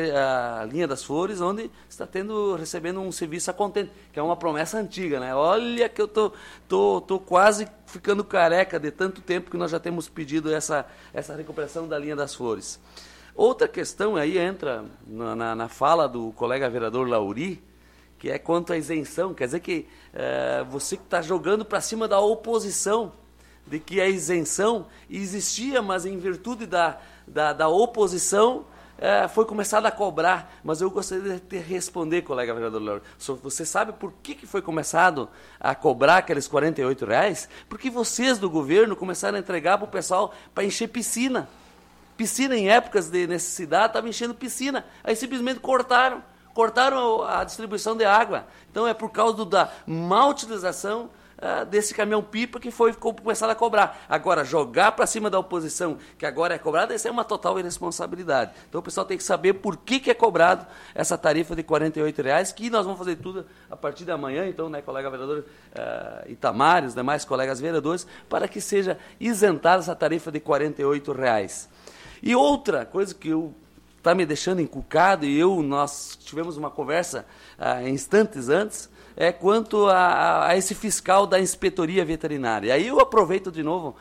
à, à linha das Flores, onde está tendo, recebendo um serviço a contente, que é uma promessa antiga, né? Olha que eu tô, tô, tô quase ficando careca de tanto tempo que nós já temos pedido essa, essa recuperação da linha das Flores. Outra questão aí entra na, na, na fala do colega vereador Lauri, que é quanto à isenção. Quer dizer que é, você está jogando para cima da oposição, de que a isenção existia, mas em virtude da, da, da oposição é, foi começada a cobrar. Mas eu gostaria de te responder, colega vereador Lauro. Você sabe por que, que foi começado a cobrar aqueles quarenta e oito reais? Porque vocês do governo começaram a entregar para o pessoal para encher piscina. Piscina em épocas de necessidade, estava enchendo piscina. Aí simplesmente cortaram. Cortaram a distribuição de água. Então é por causa do, da má utilização uh, desse caminhão-pipa que foi começado a cobrar. Agora, jogar para cima da oposição, que agora é cobrada, isso é uma total irresponsabilidade. Então o pessoal tem que saber por que, que é cobrado essa tarifa de quarenta e oito reais, que nós vamos fazer tudo a partir de amanhã, então, né, colega vereador uh, Itamar, os demais colegas vereadores, para que seja isentada essa tarifa de quarenta e oito reais. E outra coisa que eu está me deixando encucado, e eu, nós tivemos uma conversa ah, instantes antes, é quanto a, a, a esse fiscal da Inspetoria Veterinária. E aí eu aproveito de novo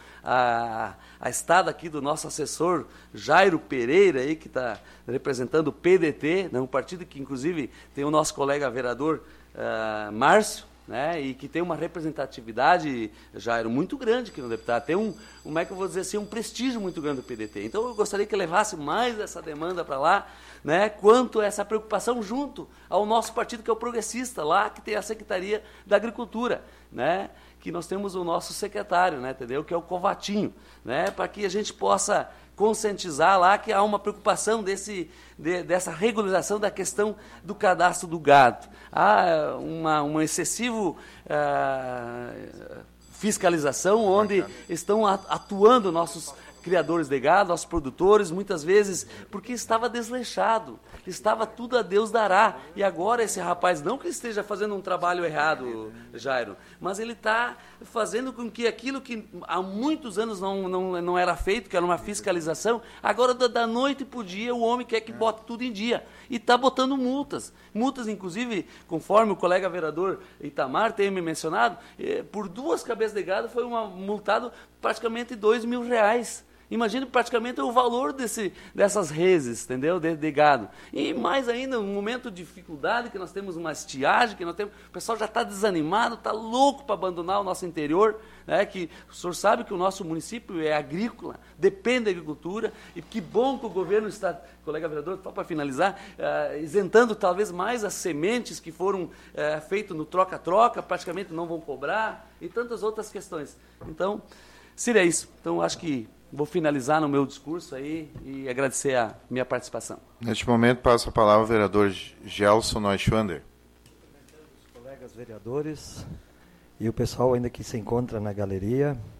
a, a estada aqui do nosso assessor Jairo Pereira, aí, que está representando o P D T, né, um partido que inclusive tem o nosso colega vereador ah, Márcio, né, e que tem uma representatividade, Jairo, muito grande aqui no deputado, tem um, como é que eu vou dizer assim, um prestígio muito grande do P D T. Então eu gostaria que levasse mais essa demanda para lá, né, quanto a essa preocupação junto ao nosso partido, que é o Progressista, lá que tem a Secretaria da Agricultura, né, que nós temos o nosso secretário, né, entendeu, que é o Covatinho, né, para que a gente possa conscientizar lá que há uma preocupação desse, de, dessa regularização da questão do cadastro do gado. Há uma, uma excessivo uh, fiscalização, onde estão atuando nossos criadores de gado, nossos produtores, muitas vezes, porque estava desleixado, estava tudo a Deus dará. E agora esse rapaz, não que esteja fazendo um trabalho errado, Jairo, mas ele está fazendo com que aquilo que há muitos anos não, não, não era feito, que era uma fiscalização, agora da, da noite para o dia o homem quer que bote tudo em dia. E está botando multas. Multas, inclusive, conforme o colega vereador Itamar tem me mencionado, eh, por duas cabeças de gado foi uma, multado praticamente dois mil reais. Imagina praticamente o valor desse, dessas reses, entendeu? De, de gado. E mais ainda, um momento de dificuldade, que nós temos uma estiagem, que nós temos, o pessoal já está desanimado, está louco para abandonar o nosso interior, né? Que o senhor sabe que o nosso município é agrícola, depende da agricultura, e que bom que o governo está, colega vereador, só para finalizar, uh, isentando talvez mais as sementes que foram uh, feitas no troca-troca, praticamente não vão cobrar, e tantas outras questões. Então, seria isso. Então, acho que vou finalizar no meu discurso aí e agradecer a minha participação.
Neste momento, passo a palavra ao vereador Gelson Neuschwander.
Os colegas vereadores e o pessoal ainda que se encontra na galeria,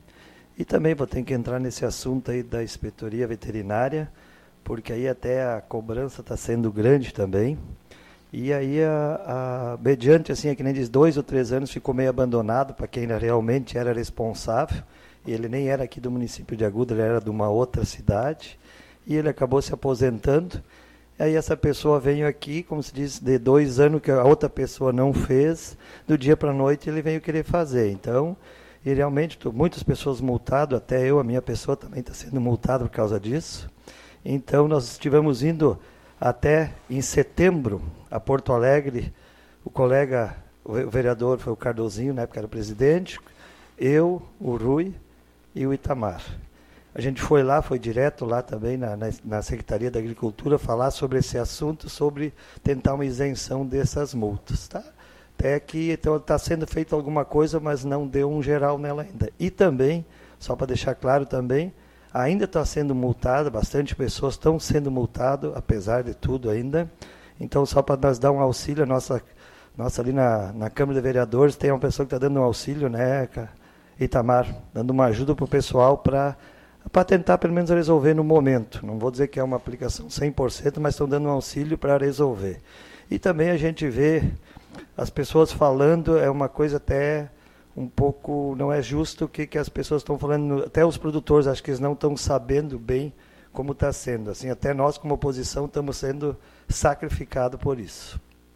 E também vou ter que entrar nesse assunto aí da inspetoria veterinária, porque aí até a cobrança está sendo grande também. E aí, a, a, mediante, assim, é que nem diz, dois ou três anos ficou meio abandonado para quem realmente era responsável. Ele nem era aqui do município de Agudo, ele era de uma outra cidade. E ele acabou se aposentando. Aí essa pessoa veio aqui, como se diz, de dois anos que a outra pessoa não fez, do dia para a noite ele veio querer fazer. Então, e realmente, tô, muitas pessoas multadas, até eu, a minha pessoa também está sendo multada por causa disso. Então, nós estivemos indo até em setembro a Porto Alegre, o colega, o vereador foi o Cardozinho, na época era o presidente, eu, o Rui e o Itamar. A gente foi lá, foi direto lá também na, na, na Secretaria da Agricultura falar sobre esse assunto, sobre tentar uma isenção dessas multas. Tá? Até que então, está sendo feita alguma coisa, mas não deu um geral nela ainda. E também, só para deixar claro também, ainda está sendo multada, bastante pessoas estão sendo multadas, apesar de tudo ainda. Então, só para nós dar um auxílio, a nossa, nossa ali na, na Câmara de Vereadores tem uma pessoa que está dando um auxílio, né, Itamar, dando uma ajuda para o pessoal para para tentar pelo menos resolver no momento. Não vou dizer que é uma aplicação cem por cento, mas estão dando um auxílio para resolver. E também a gente vê as pessoas falando, é uma coisa até um pouco, não é justo o que, que as pessoas estão falando, até os produtores, acho que eles não estão sabendo bem como está sendo. Assim, até nós, como oposição, estamos sendo sacrificados por isso.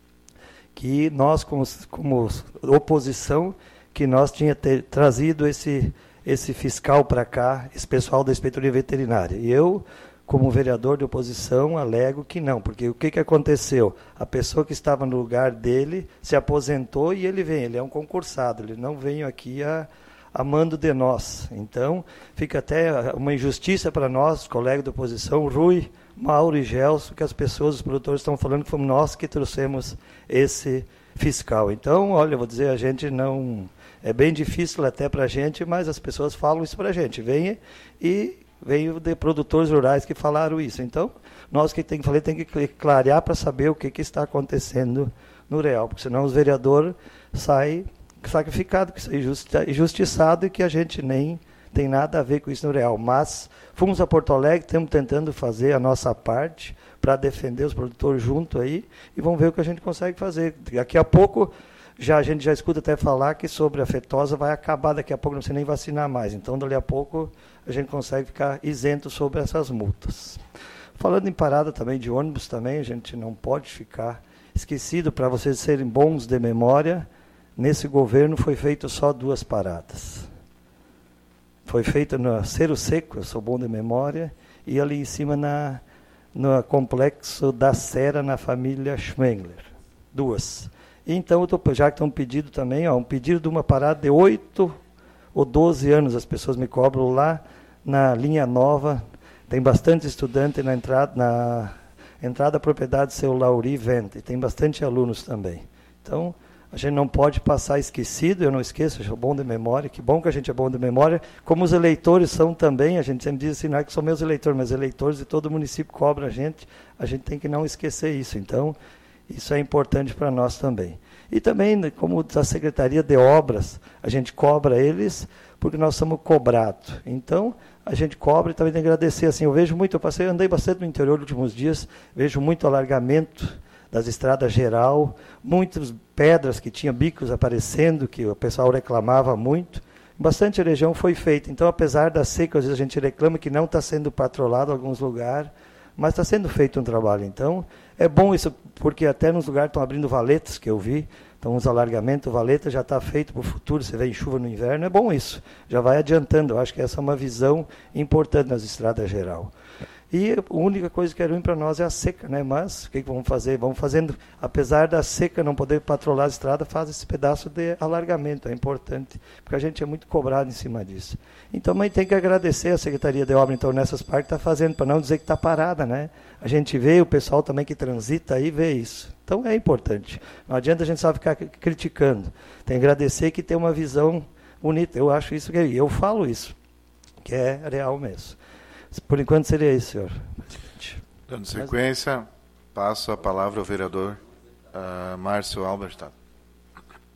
Que nós, como, como oposição, que nós tínhamos trazido esse... esse fiscal para cá, esse pessoal da inspetoria veterinária. E eu, como vereador de oposição, alego que não, porque o que, que aconteceu? A pessoa que estava no lugar dele se aposentou e ele vem, ele é um concursado, ele não veio aqui a, a mando de nós. Então, fica até uma injustiça para nós, colegas da oposição, Rui, Mauro e Gelson, que as pessoas, os produtores estão falando que fomos nós que trouxemos esse fiscal. Então, olha, eu vou dizer, a gente não... É bem difícil até para a gente, mas as pessoas falam isso para a gente. Venha e veio de produtores rurais que falaram isso. Então, nós que tem que falar, tem que clarear para saber o que, que está acontecendo no real, porque senão os vereadores saem sacrificados, que são injustiçados e que a gente nem tem nada a ver com isso no real. Mas fomos a Porto Alegre, estamos tentando fazer a nossa parte para defender os produtores junto aí e vamos ver o que a gente consegue fazer. Daqui a pouco... Já, a gente já escuta até falar que sobre a aftosa vai acabar daqui a pouco, não precisa nem vacinar mais. Então, dali a pouco, a gente consegue ficar isento sobre essas multas. Falando em parada também de ônibus, também, a gente não pode ficar esquecido, para vocês serem bons de memória, nesse governo foi feito só duas paradas. Foi feito no Cerro Seco, eu sou bom de memória, e ali em cima na, no complexo da Serra, na família Schmengler. Duas. Então, eu tô, já que estão pedindo também, ó, um pedido de uma parada de oito ou doze anos, as pessoas me cobram lá na linha nova, tem bastante estudante na entrada, na entrada da propriedade Seu Lauri Vente, tem bastante alunos também. Então, a gente não pode passar esquecido, eu não esqueço, eu sou bom de memória, que bom que a gente é bom de memória, como os eleitores são também, a gente sempre diz assim, não é que são meus eleitores, mas eleitores de todo o município cobram a gente, a gente tem que não esquecer isso. Então, isso é importante para nós também. E também, como da Secretaria de Obras, a gente cobra eles porque nós somos cobrados. Então, a gente cobra e também tem que agradecer. Assim, eu vejo muito, eu passei, andei bastante no interior nos últimos dias, vejo muito alargamento das estradas geral, muitas pedras que tinham bicos aparecendo, que o pessoal reclamava muito. Bastante região foi feita. Então, apesar da seca, às vezes a gente reclama que não está sendo patrolado em alguns lugares, mas está sendo feito um trabalho. Então, é bom isso, porque até nos lugares estão abrindo valetas, que eu vi, então os alargamentos, valeta já está feito para o futuro, você vê em chuva no inverno, é bom isso, já vai adiantando, eu acho que essa é uma visão importante nas estradas geral. E a única coisa que é ruim para nós é a seca, né? Mas o que, que vamos fazer? Vamos fazendo, apesar da seca não poder patrolar a estrada, faz esse pedaço de alargamento, é importante, porque a gente é muito cobrado em cima disso. Então, também tem que agradecer a Secretaria de Obra, então, nessas partes está fazendo, para não dizer que está parada, né? A gente vê, o pessoal também que transita aí vê isso. Então, é importante. Não adianta a gente só ficar criticando. Tem que agradecer que tem uma visão bonita. Eu acho isso, que eu falo isso, que é real mesmo. Por enquanto seria isso, senhor presidente.
Dando sequência, passo a palavra ao vereador uh, Márcio Alberstadt.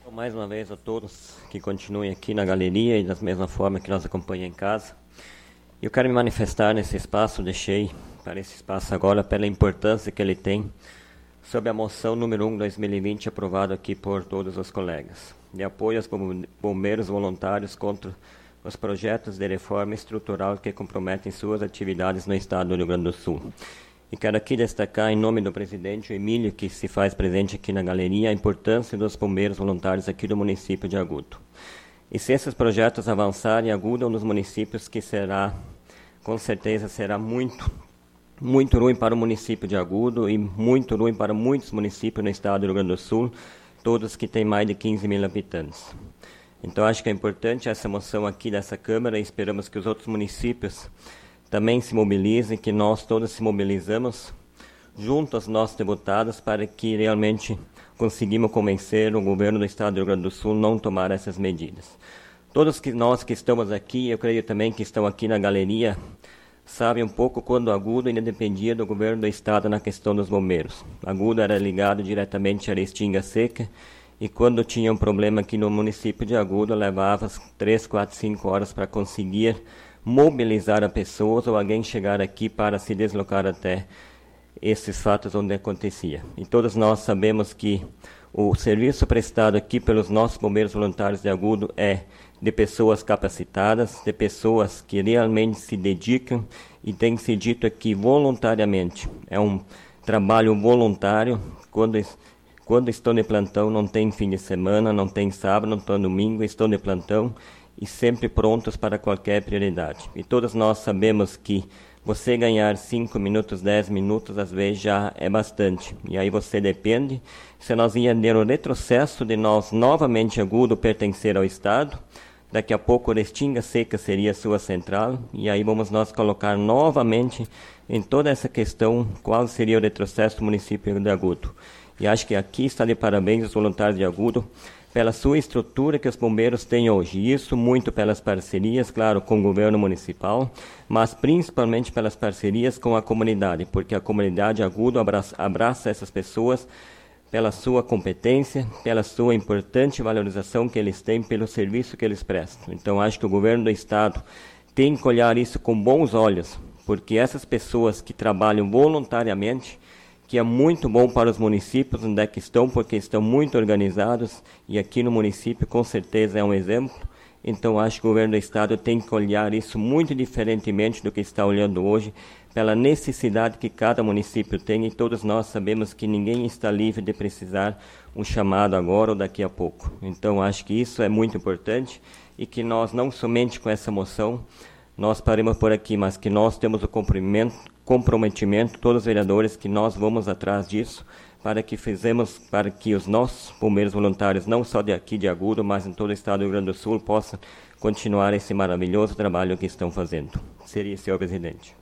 Mais uma vez a todos que continuem aqui na galeria e da mesma forma que nós acompanhamos em casa. Eu quero me manifestar nesse espaço, deixei para esse espaço agora pela importância que ele tem sobre a moção número um de dois mil e vinte, aprovada aqui por todos os colegas, de apoio aos bombeiros voluntários contra os projetos de reforma estrutural que comprometem suas atividades no estado do Rio Grande do Sul. E quero aqui destacar, em nome do presidente o Emílio, que se faz presente aqui na galeria, a importância dos bombeiros voluntários aqui do município de Agudo. E se esses projetos avançarem, Agudo é um dos municípios que será, com certeza, será muito, muito ruim para o município de Agudo e muito ruim para muitos municípios no estado do Rio Grande do Sul, todos que têm mais de quinze mil habitantes. Então, acho que é importante essa moção aqui dessa Câmara e esperamos que os outros municípios também se mobilizem, que nós todos se mobilizamos junto aos nossos deputados para que realmente conseguimos convencer o governo do estado do Rio Grande do Sul não tomar essas medidas. Todos que nós que estamos aqui, eu creio também que estão aqui na galeria, sabem um pouco quando Agudo ainda dependia do governo do estado na questão dos bombeiros. Agudo era ligado diretamente à Restinga Seca e quando tinha um problema aqui no município de Agudo, levava três, quatro, cinco horas para conseguir mobilizar a pessoas ou alguém chegar aqui para se deslocar até esses fatos onde acontecia. E todos nós sabemos que o serviço prestado aqui pelos nossos bombeiros voluntários de Agudo é de pessoas capacitadas, de pessoas que realmente se dedicam e tem se dito aqui voluntariamente. É um trabalho voluntário. Quando, quando estou de plantão, não tem fim de semana, não tem sábado, não tem domingo, estou de plantão e sempre prontos para qualquer prioridade. E todos nós sabemos que você ganhar cinco minutos, dez minutos, às vezes já é bastante. E aí você depende, se nós ia ter o retrocesso de nós novamente Agudo pertencer ao Estado, daqui a pouco Restinga Seca seria a sua central, e aí vamos nós colocar novamente em toda essa questão qual seria o retrocesso do município de Agudo. E acho que aqui está de parabéns os voluntários de Agudo, pela sua estrutura que os bombeiros têm hoje. Isso muito pelas parcerias, claro, com o governo municipal, mas principalmente pelas parcerias com a comunidade, porque a comunidade Agudo abraça, abraça essas pessoas pela sua competência, pela sua importante valorização que eles têm pelo serviço que eles prestam. Então, acho que o governo do Estado tem que olhar isso com bons olhos, porque essas pessoas que trabalham voluntariamente, que é muito bom para os municípios onde é que estão, porque estão muito organizados, e aqui no município com certeza é um exemplo. Então acho que o governo do estado tem que olhar isso muito diferentemente do que está olhando hoje, pela necessidade que cada município tem, e todos nós sabemos que ninguém está livre de precisar um chamado agora ou daqui a pouco. Então acho que isso é muito importante, e que nós não somente com essa moção, nós paremos por aqui, mas que nós temos o cumprimento, comprometimento, todos os vereadores, que nós vamos atrás disso, para que fizemos, para que os nossos bombeiros voluntários, não só de aqui de Agudo, mas em todo o estado do Rio Grande do Sul, possam continuar esse maravilhoso trabalho que estão fazendo. Seria, senhor presidente.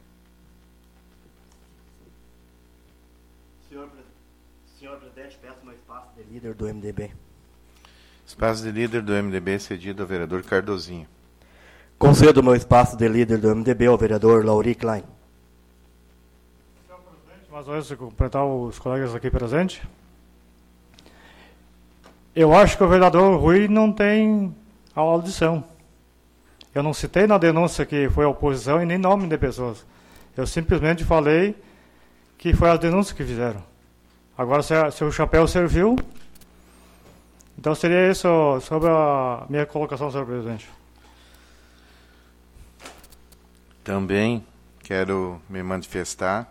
Senhor, senhor presidente, peço meu espaço de líder do M D B.
Espaço de líder do M D B cedido ao vereador Cardozinho.
Concedo meu espaço de líder do M D B ao vereador Lauri Klein.
Mais uma vez, se completar os colegas aqui presentes. Eu acho que o vereador Rui não tem audição. Eu não citei na denúncia que foi a oposição e nem nome de pessoas. Eu simplesmente falei que foi as denúncias que fizeram. Agora, se, a, se o chapéu serviu, então seria isso sobre a minha colocação, senhor presidente.
Também quero me manifestar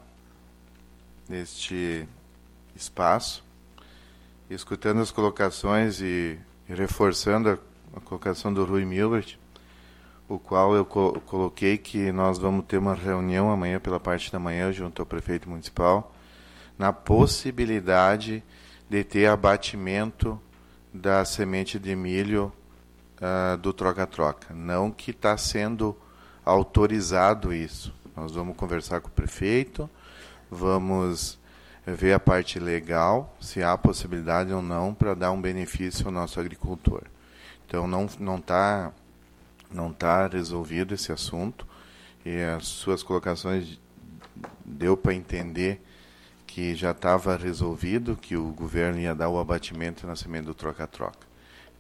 neste espaço, escutando as colocações e, e reforçando a, a colocação do Rui Milbert, o qual eu co coloquei que nós vamos ter uma reunião amanhã pela parte da manhã junto ao prefeito municipal, na possibilidade de ter abatimento da semente de milho uh, do troca-troca. Não que está sendo autorizado isso. Nós vamos conversar com o prefeito, vamos ver a parte legal, se há possibilidade ou não para dar um benefício ao nosso agricultor. Então não não está não tá resolvido esse assunto, e as suas colocações deu para entender que já estava resolvido, que o governo ia dar o abatimento na semente do troca-troca.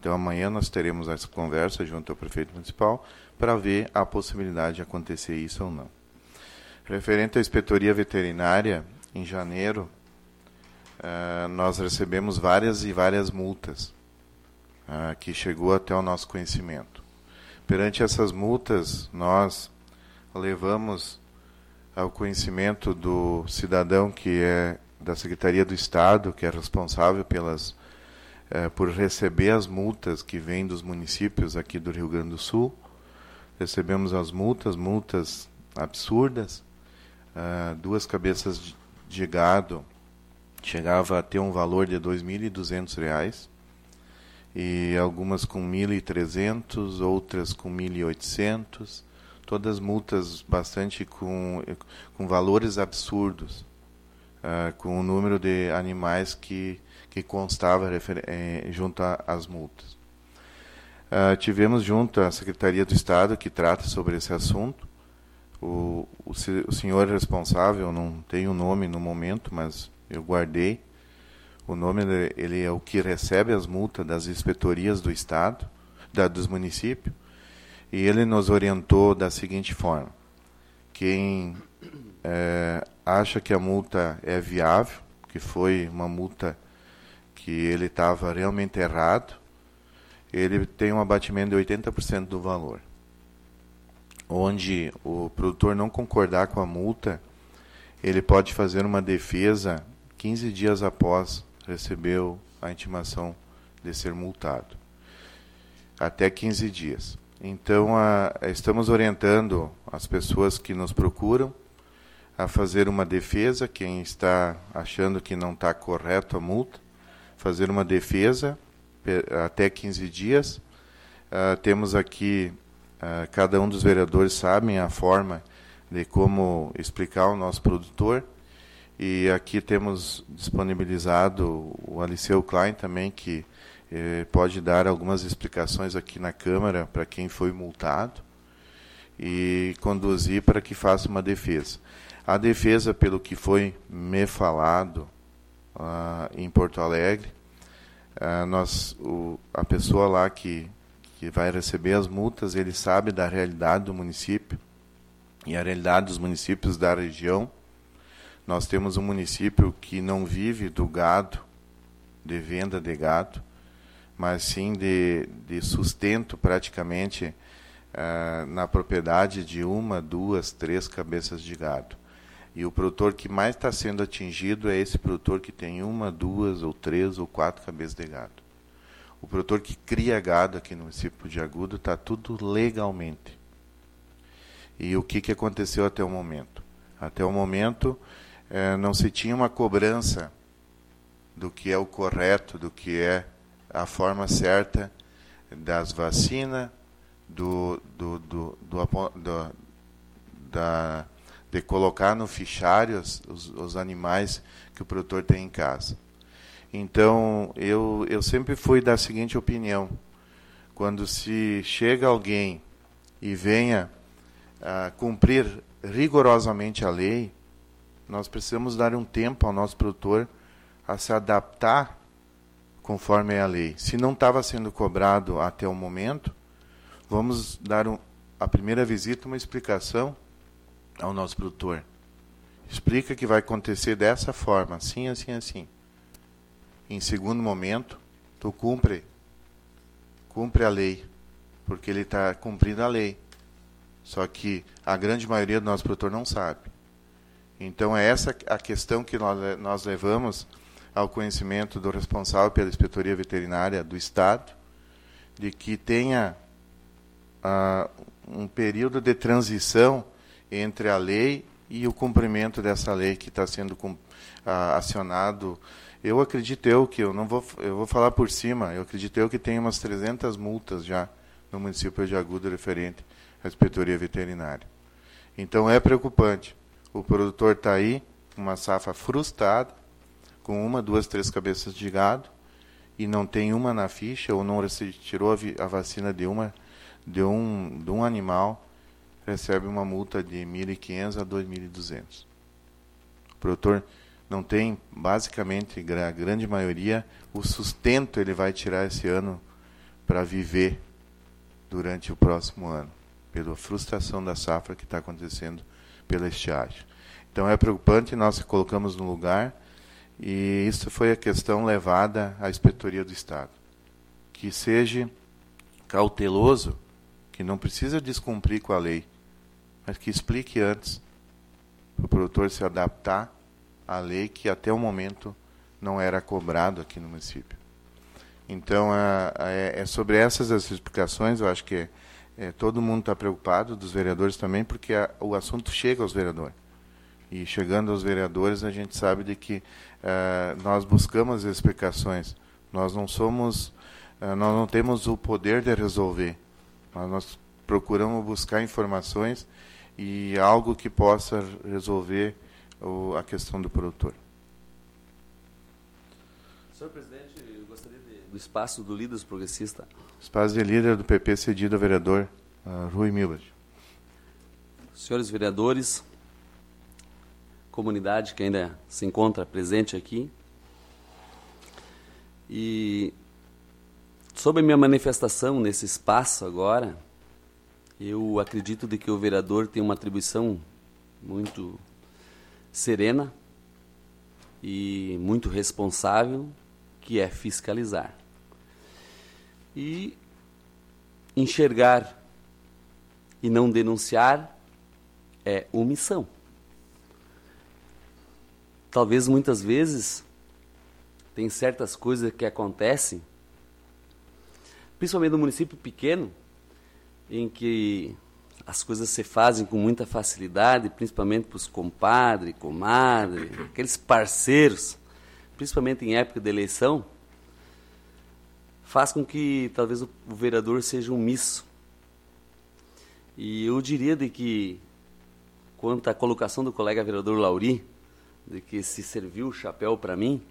Então, amanhã nós teremos essa conversa junto ao prefeito municipal para ver a possibilidade de acontecer isso ou não. Referente à inspetoria veterinária, em janeiro, uh, nós recebemos várias e várias multas, uh, que chegou até o nosso conhecimento. Perante essas multas, nós levamos ao conhecimento do cidadão que é da Secretaria do Estado, que é responsável pelas, eh, por receber as multas que vêm dos municípios aqui do Rio Grande do Sul. Recebemos as multas, multas absurdas, uh, duas cabeças de, de gado chegava a ter um valor de dois mil e duzentos reais, e algumas com mil e trezentos, outras com mil e oitocentos, todas multas bastante com, com valores absurdos, uh, com o número de animais que, que constava refer, eh, junto às multas. Uh, tivemos junto à Secretaria do Estado, que trata sobre esse assunto, o, o, o senhor responsável, não tenho o nome no momento, mas eu guardei, o nome dele, ele é o que recebe as multas das inspetorias do Estado, da, dos municípios, e ele nos orientou da seguinte forma: quem é, acha que a multa é viável, que foi uma multa que ele estava realmente errado, ele tem um abatimento de oitenta por cento do valor. Onde o produtor não concordar com a multa, ele pode fazer uma defesa quinze dias após receber a intimação de ser multado. Até quinze dias. Então, a, estamos orientando as pessoas que nos procuram a fazer uma defesa, quem está achando que não está correto a multa, fazer uma defesa até quinze dias. Uh, temos aqui, uh, cada um dos vereadores sabem a forma de como explicar ao nosso produtor, e aqui temos disponibilizado o Aliceu Klein também, que eh, pode dar algumas explicações aqui na Câmara para quem foi multado e conduzir para que faça uma defesa. A defesa, pelo que foi me falado uh, em Porto Alegre, Uh, nós, o, a pessoa lá que, que vai receber as multas, ele sabe da realidade do município e a realidade dos municípios da região. Nós temos um município que não vive do gado, de venda de gado, mas sim de, de sustento praticamente uh, na propriedade de uma, duas, três cabeças de gado. E o produtor que mais está sendo atingido é esse produtor que tem uma, duas, ou três, ou quatro cabeças de gado. O produtor que cria gado aqui no município de Agudo está tudo legalmente. E o que, que aconteceu até o momento? Até o momento eh, não se tinha uma cobrança do que é o correto, do que é a forma certa das vacinas, do, do, do, do, do, da... de colocar no fichário os, os animais que o produtor tem em casa. Então, eu, eu sempre fui da seguinte opinião: quando se chega alguém e venha a cumprir rigorosamente a lei, nós precisamos dar um tempo ao nosso produtor a se adaptar conforme a lei. Se não estava sendo cobrado até o momento, vamos dar um, a primeira visita, uma explicação ao nosso produtor. Explica que vai acontecer dessa forma, assim, assim, assim. Em segundo momento, tu cumpre, cumpre a lei, porque ele está cumprindo a lei. Só que a grande maioria do nosso produtor não sabe. Então é essa a questão que nós, nós levamos ao conhecimento do responsável pela Inspetoria Veterinária do Estado, de que tenha uh, um período de transição entre a lei e o cumprimento dessa lei que está sendo uh, acionado. Eu acredito eu que, eu não vou, eu vou falar por cima, eu acredito eu que tem umas trezentas multas já no município de Agudo referente à Inspetoria Veterinária. Então é preocupante. O produtor está aí, uma safra frustrada, com uma, duas, três cabeças de gado, e não tem uma na ficha, ou não tirou a vacina de, uma, de, um, de um animal, recebe uma multa de mil e quinhentos a dois mil e duzentos. O produtor não tem, basicamente, a grande maioria, o sustento ele vai tirar esse ano para viver durante o próximo ano, pela frustração da safra que está acontecendo pela estiagem. Então é preocupante, nós colocamos no lugar, e isso foi a questão levada à Inspetoria do Estado. Que seja cauteloso, que não precisa descumprir com a lei, mas que explique antes, para o produtor se adaptar à lei que até o momento não era cobrado aqui no município. Então, é, é sobre essas as explicações, eu acho que é, é, todo mundo está preocupado, dos vereadores também, porque a, o assunto chega aos vereadores. E chegando aos vereadores, a gente sabe de que uh, nós buscamos as explicações. Nós não somos, uh, nós não temos o poder de resolver. Mas nós procuramos buscar informações e algo que possa resolver o, a questão do produtor.
Senhor presidente, eu gostaria de, do espaço do líder progressista.
Espaço de líder do P P cedido ao vereador uh, Rui Milbert.
Senhores vereadores, comunidade que ainda se encontra presente aqui. E sobre a minha manifestação nesse espaço agora, eu acredito de que o vereador tem uma atribuição muito serena e muito responsável, que é fiscalizar. E enxergar e não denunciar é omissão. Talvez muitas vezes tem certas coisas que acontecem, principalmente no município pequeno, em que as coisas se fazem com muita facilidade, principalmente para os compadres, comadres, aqueles parceiros, principalmente em época de eleição, faz com que talvez o, o vereador seja omisso. E eu diria de que, quanto à colocação do colega vereador Lauri, de que se serviu o chapéu para mim,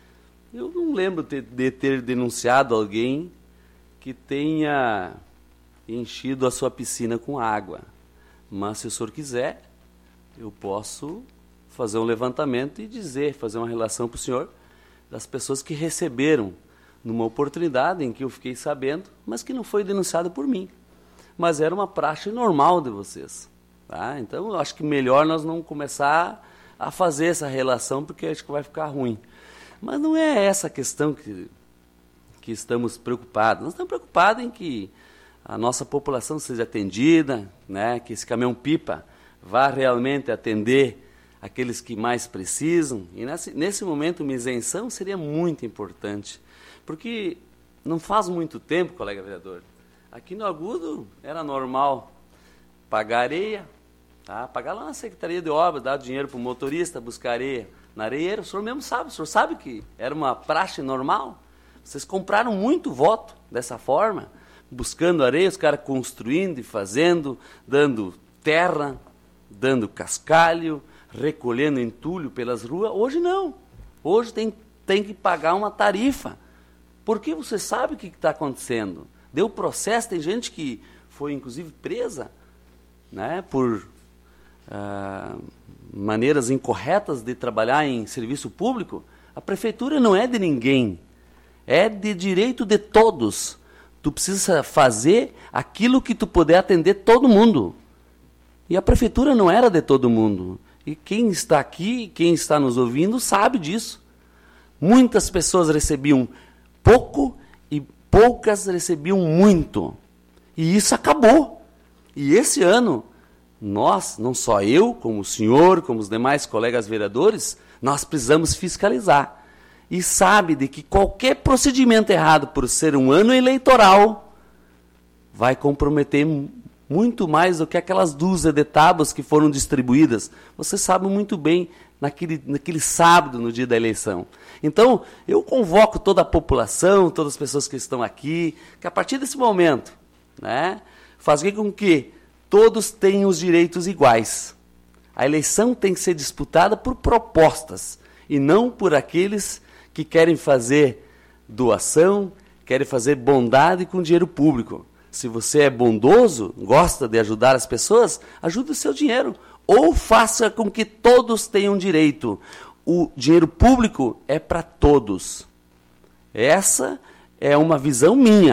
eu não lembro de, de ter denunciado alguém que tenha enchido a sua piscina com água. Mas, se o senhor quiser, eu posso fazer um levantamento e dizer, fazer uma relação para o senhor das pessoas que receberam numa oportunidade em que eu fiquei sabendo, mas que não foi denunciado por mim. Mas era uma praxe normal de vocês. Tá? Então, eu acho que melhor nós não começar a fazer essa relação, porque acho que vai ficar ruim. Mas não é essa a questão que, que estamos preocupados. Nós estamos preocupados em que a nossa população seja atendida, né, que esse caminhão-pipa vá realmente atender aqueles que mais precisam. E nesse, nesse momento, uma isenção seria muito importante. Porque não faz muito tempo, colega vereador, aqui no Agudo era normal pagar areia, tá? Pagar lá na Secretaria de Obras, dar dinheiro para o motorista, buscar areia na areieira. O senhor mesmo sabe, o senhor sabe que era uma praxe normal. Vocês compraram muito voto dessa forma, buscando areia, os caras construindo e fazendo, dando terra, dando cascalho, recolhendo entulho pelas ruas. Hoje não. Hoje tem, tem que pagar uma tarifa. Porque você sabe o que está acontecendo. Deu processo, tem gente que foi, inclusive, presa, né, por ah, maneiras incorretas de trabalhar em serviço público. A prefeitura não é de ninguém. É de direito de todos. Tu precisa fazer aquilo que tu puder atender todo mundo. E a prefeitura não era de todo mundo. E quem está aqui, quem está nos ouvindo, sabe disso. Muitas pessoas recebiam pouco e poucas recebiam muito. E isso acabou. E esse ano, nós, não só eu, como o senhor, como os demais colegas vereadores, nós precisamos fiscalizar. E sabe de que qualquer procedimento errado por ser um ano eleitoral vai comprometer muito mais do que aquelas dúzias de tábuas que foram distribuídas. Você sabe muito bem naquele, naquele sábado, no dia da eleição. Então, eu convoco toda a população, todas as pessoas que estão aqui, que a partir desse momento, né, faz com que todos tenham os direitos iguais. A eleição tem que ser disputada por propostas e não por aqueles que querem fazer doação, querem fazer bondade com dinheiro público. Se você é bondoso, gosta de ajudar as pessoas, ajude o seu dinheiro. Ou faça com que todos tenham direito. O dinheiro público é para todos. Essa é uma visão minha.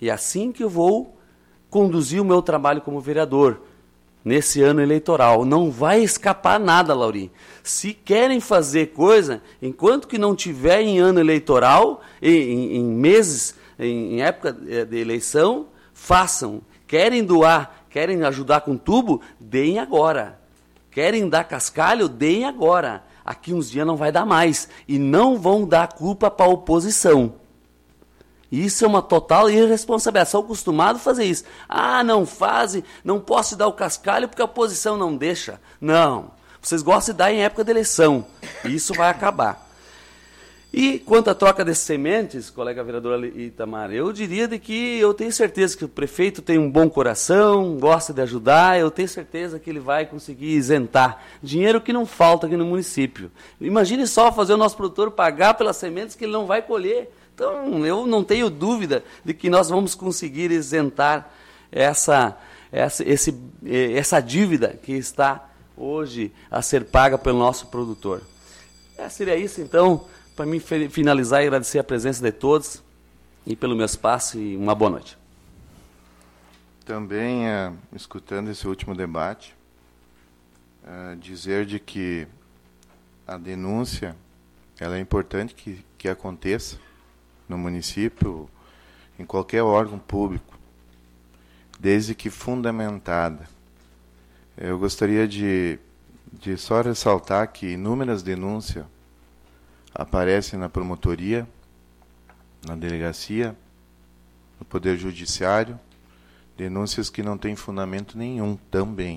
E é assim que eu vou conduzir o meu trabalho como vereador, nesse ano eleitoral. Não vai escapar nada, Lauri. Se querem fazer coisa, enquanto que não tiver em ano eleitoral, em, em meses, em, em época de eleição, façam. Querem doar, querem ajudar com tubo, deem agora. Querem dar cascalho, deem agora. Aqui uns dias não vai dar mais. E não vão dar culpa para a oposição. Isso é uma total irresponsabilidade. São acostumados a fazer isso. Ah, não fazem, não posso dar o cascalho porque a oposição não deixa. Não. Vocês gostam de dar em época de eleição. E isso vai acabar. E quanto à troca de sementes, colega vereador Itamar, eu diria de que eu tenho certeza que o prefeito tem um bom coração, gosta de ajudar, eu tenho certeza que ele vai conseguir isentar dinheiro que não falta aqui no município. Imagine só fazer o nosso produtor pagar pelas sementes que ele não vai colher. Então, eu não tenho dúvida de que nós vamos conseguir isentar essa, essa, esse, essa dívida que está hoje a ser paga pelo nosso produtor. É, seria isso, então, para mim finalizar e agradecer a presença de todos e pelo meu espaço e uma boa noite.
Também, é, escutando esse último debate, é, dizer de que a denúncia ela é importante que, que aconteça no município, em qualquer órgão público, desde que fundamentada. Eu gostaria de, de só ressaltar que inúmeras denúncias aparecem na promotoria, na delegacia, no Poder Judiciário, denúncias que não têm fundamento nenhum também.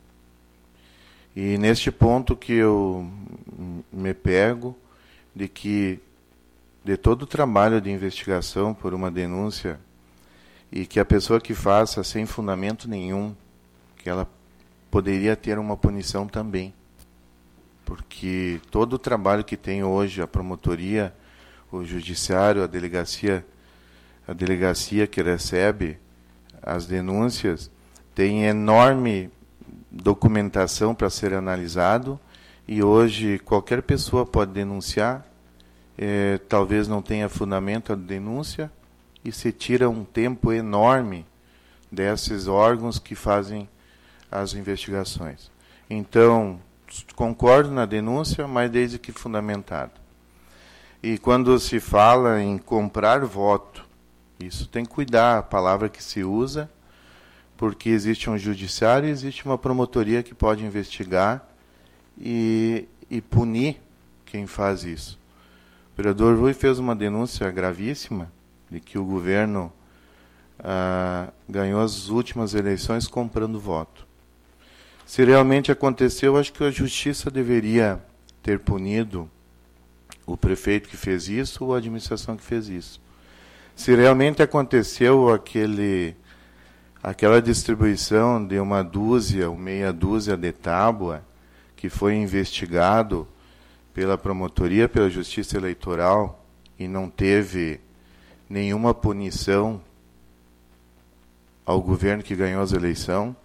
E neste ponto que eu me pego de que de todo o trabalho de investigação por uma denúncia e que a pessoa que faça sem fundamento nenhum, que ela poderia ter uma punição também. Porque todo o trabalho que tem hoje a promotoria, o judiciário, a delegacia, a delegacia que recebe as denúncias, tem enorme documentação para ser analisado e hoje qualquer pessoa pode denunciar. É, talvez não tenha fundamento a denúncia e se tira um tempo enorme desses órgãos que fazem as investigações. Então, concordo na denúncia, mas desde que fundamentado. E quando se fala em comprar voto, isso tem que cuidar a palavra que se usa, porque existe um judiciário e existe uma promotoria que pode investigar e, e punir quem faz isso. O vereador Rui fez uma denúncia gravíssima de que o governo ah, ganhou as últimas eleições comprando voto. Se realmente aconteceu, acho que a justiça deveria ter punido o prefeito que fez isso ou a administração que fez isso. Se realmente aconteceu aquele, aquela distribuição de uma dúzia ou meia dúzia de tábua que foi investigado pela promotoria, pela Justiça Eleitoral, e não teve nenhuma punição ao governo que ganhou as eleições,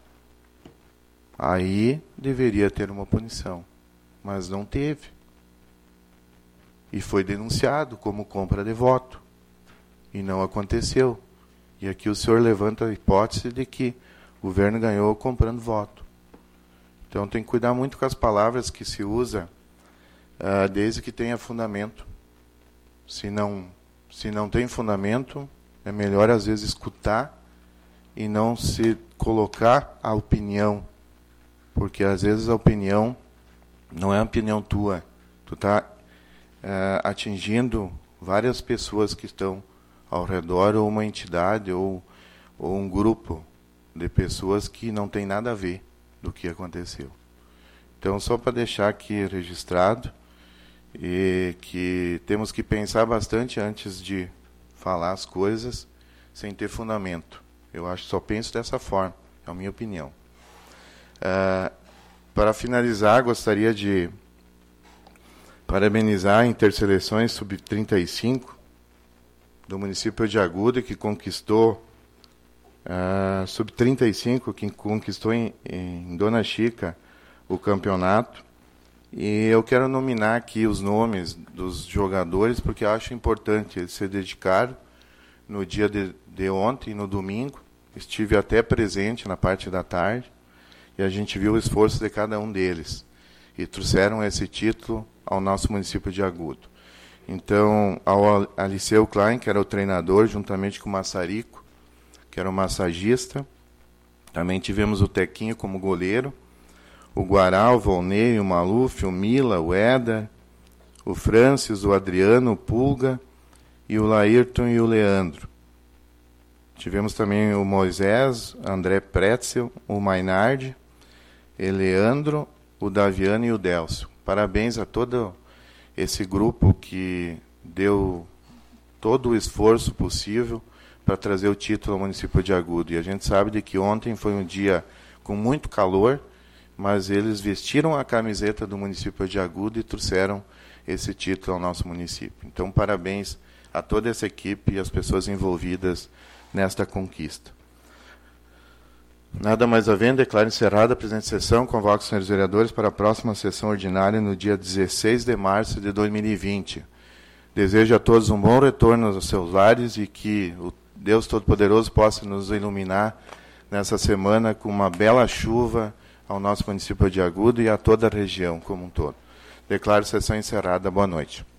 aí deveria ter uma punição. Mas não teve. E foi denunciado como compra de voto. E não aconteceu. E aqui o senhor levanta a hipótese de que o governo ganhou comprando voto. Então tem que cuidar muito com as palavras que se usa, Uh, desde que tenha fundamento. Se não, se não tem fundamento, é melhor às vezes escutar e não se colocar a opinião, porque às vezes a opinião não é a opinião tua. Tu está uh, atingindo várias pessoas que estão ao redor, ou uma entidade, ou, ou um grupo de pessoas que não tem nada a ver do que aconteceu. Então, só para deixar aqui registrado, e que temos que pensar bastante antes de falar as coisas sem ter fundamento. Eu acho que só penso dessa forma, é a minha opinião. Uh, para finalizar, gostaria de parabenizar a Interseleções sub trinta e cinco do município de Agudo, que conquistou, uh, sub trinta e cinco, que conquistou em, em Dona Chica o campeonato. E eu quero nominar aqui os nomes dos jogadores, porque eu acho importante. Eles se dedicaram, no dia de, de ontem, no domingo. Estive até presente na parte da tarde e a gente viu o esforço de cada um deles. E trouxeram esse título ao nosso município de Agudo. Então, ao Aliceu Klein, que era o treinador, juntamente com o Massarico, que era o massagista. Também tivemos o Tequinho como goleiro, o Guará, o Volney, o Maluf, o Mila, o Eda, o Francis, o Adriano, o Pulga, e o Laírton e o Leandro. Tivemos também o Moisés, André Pretzel, o Mainardi, o Leandro, o Daviano e o Delcio. Parabéns a todo esse grupo que deu todo o esforço possível para trazer o título ao município de Agudo. E a gente sabe de que ontem foi um dia com muito calor, mas eles vestiram a camiseta do município de Agudo e trouxeram esse título ao nosso município. Então, parabéns a toda essa equipe e as pessoas envolvidas nesta conquista. Nada mais havendo, declaro encerrada a presente sessão, convoco os senhores vereadores para a próxima sessão ordinária no dia dezesseis de março de dois mil e vinte. Desejo a todos um bom retorno aos seus lares e que o Deus Todo-Poderoso possa nos iluminar nessa semana com uma bela chuva ao nosso município de Agudo e a toda a região como um todo. Declaro sessão encerrada. Boa noite.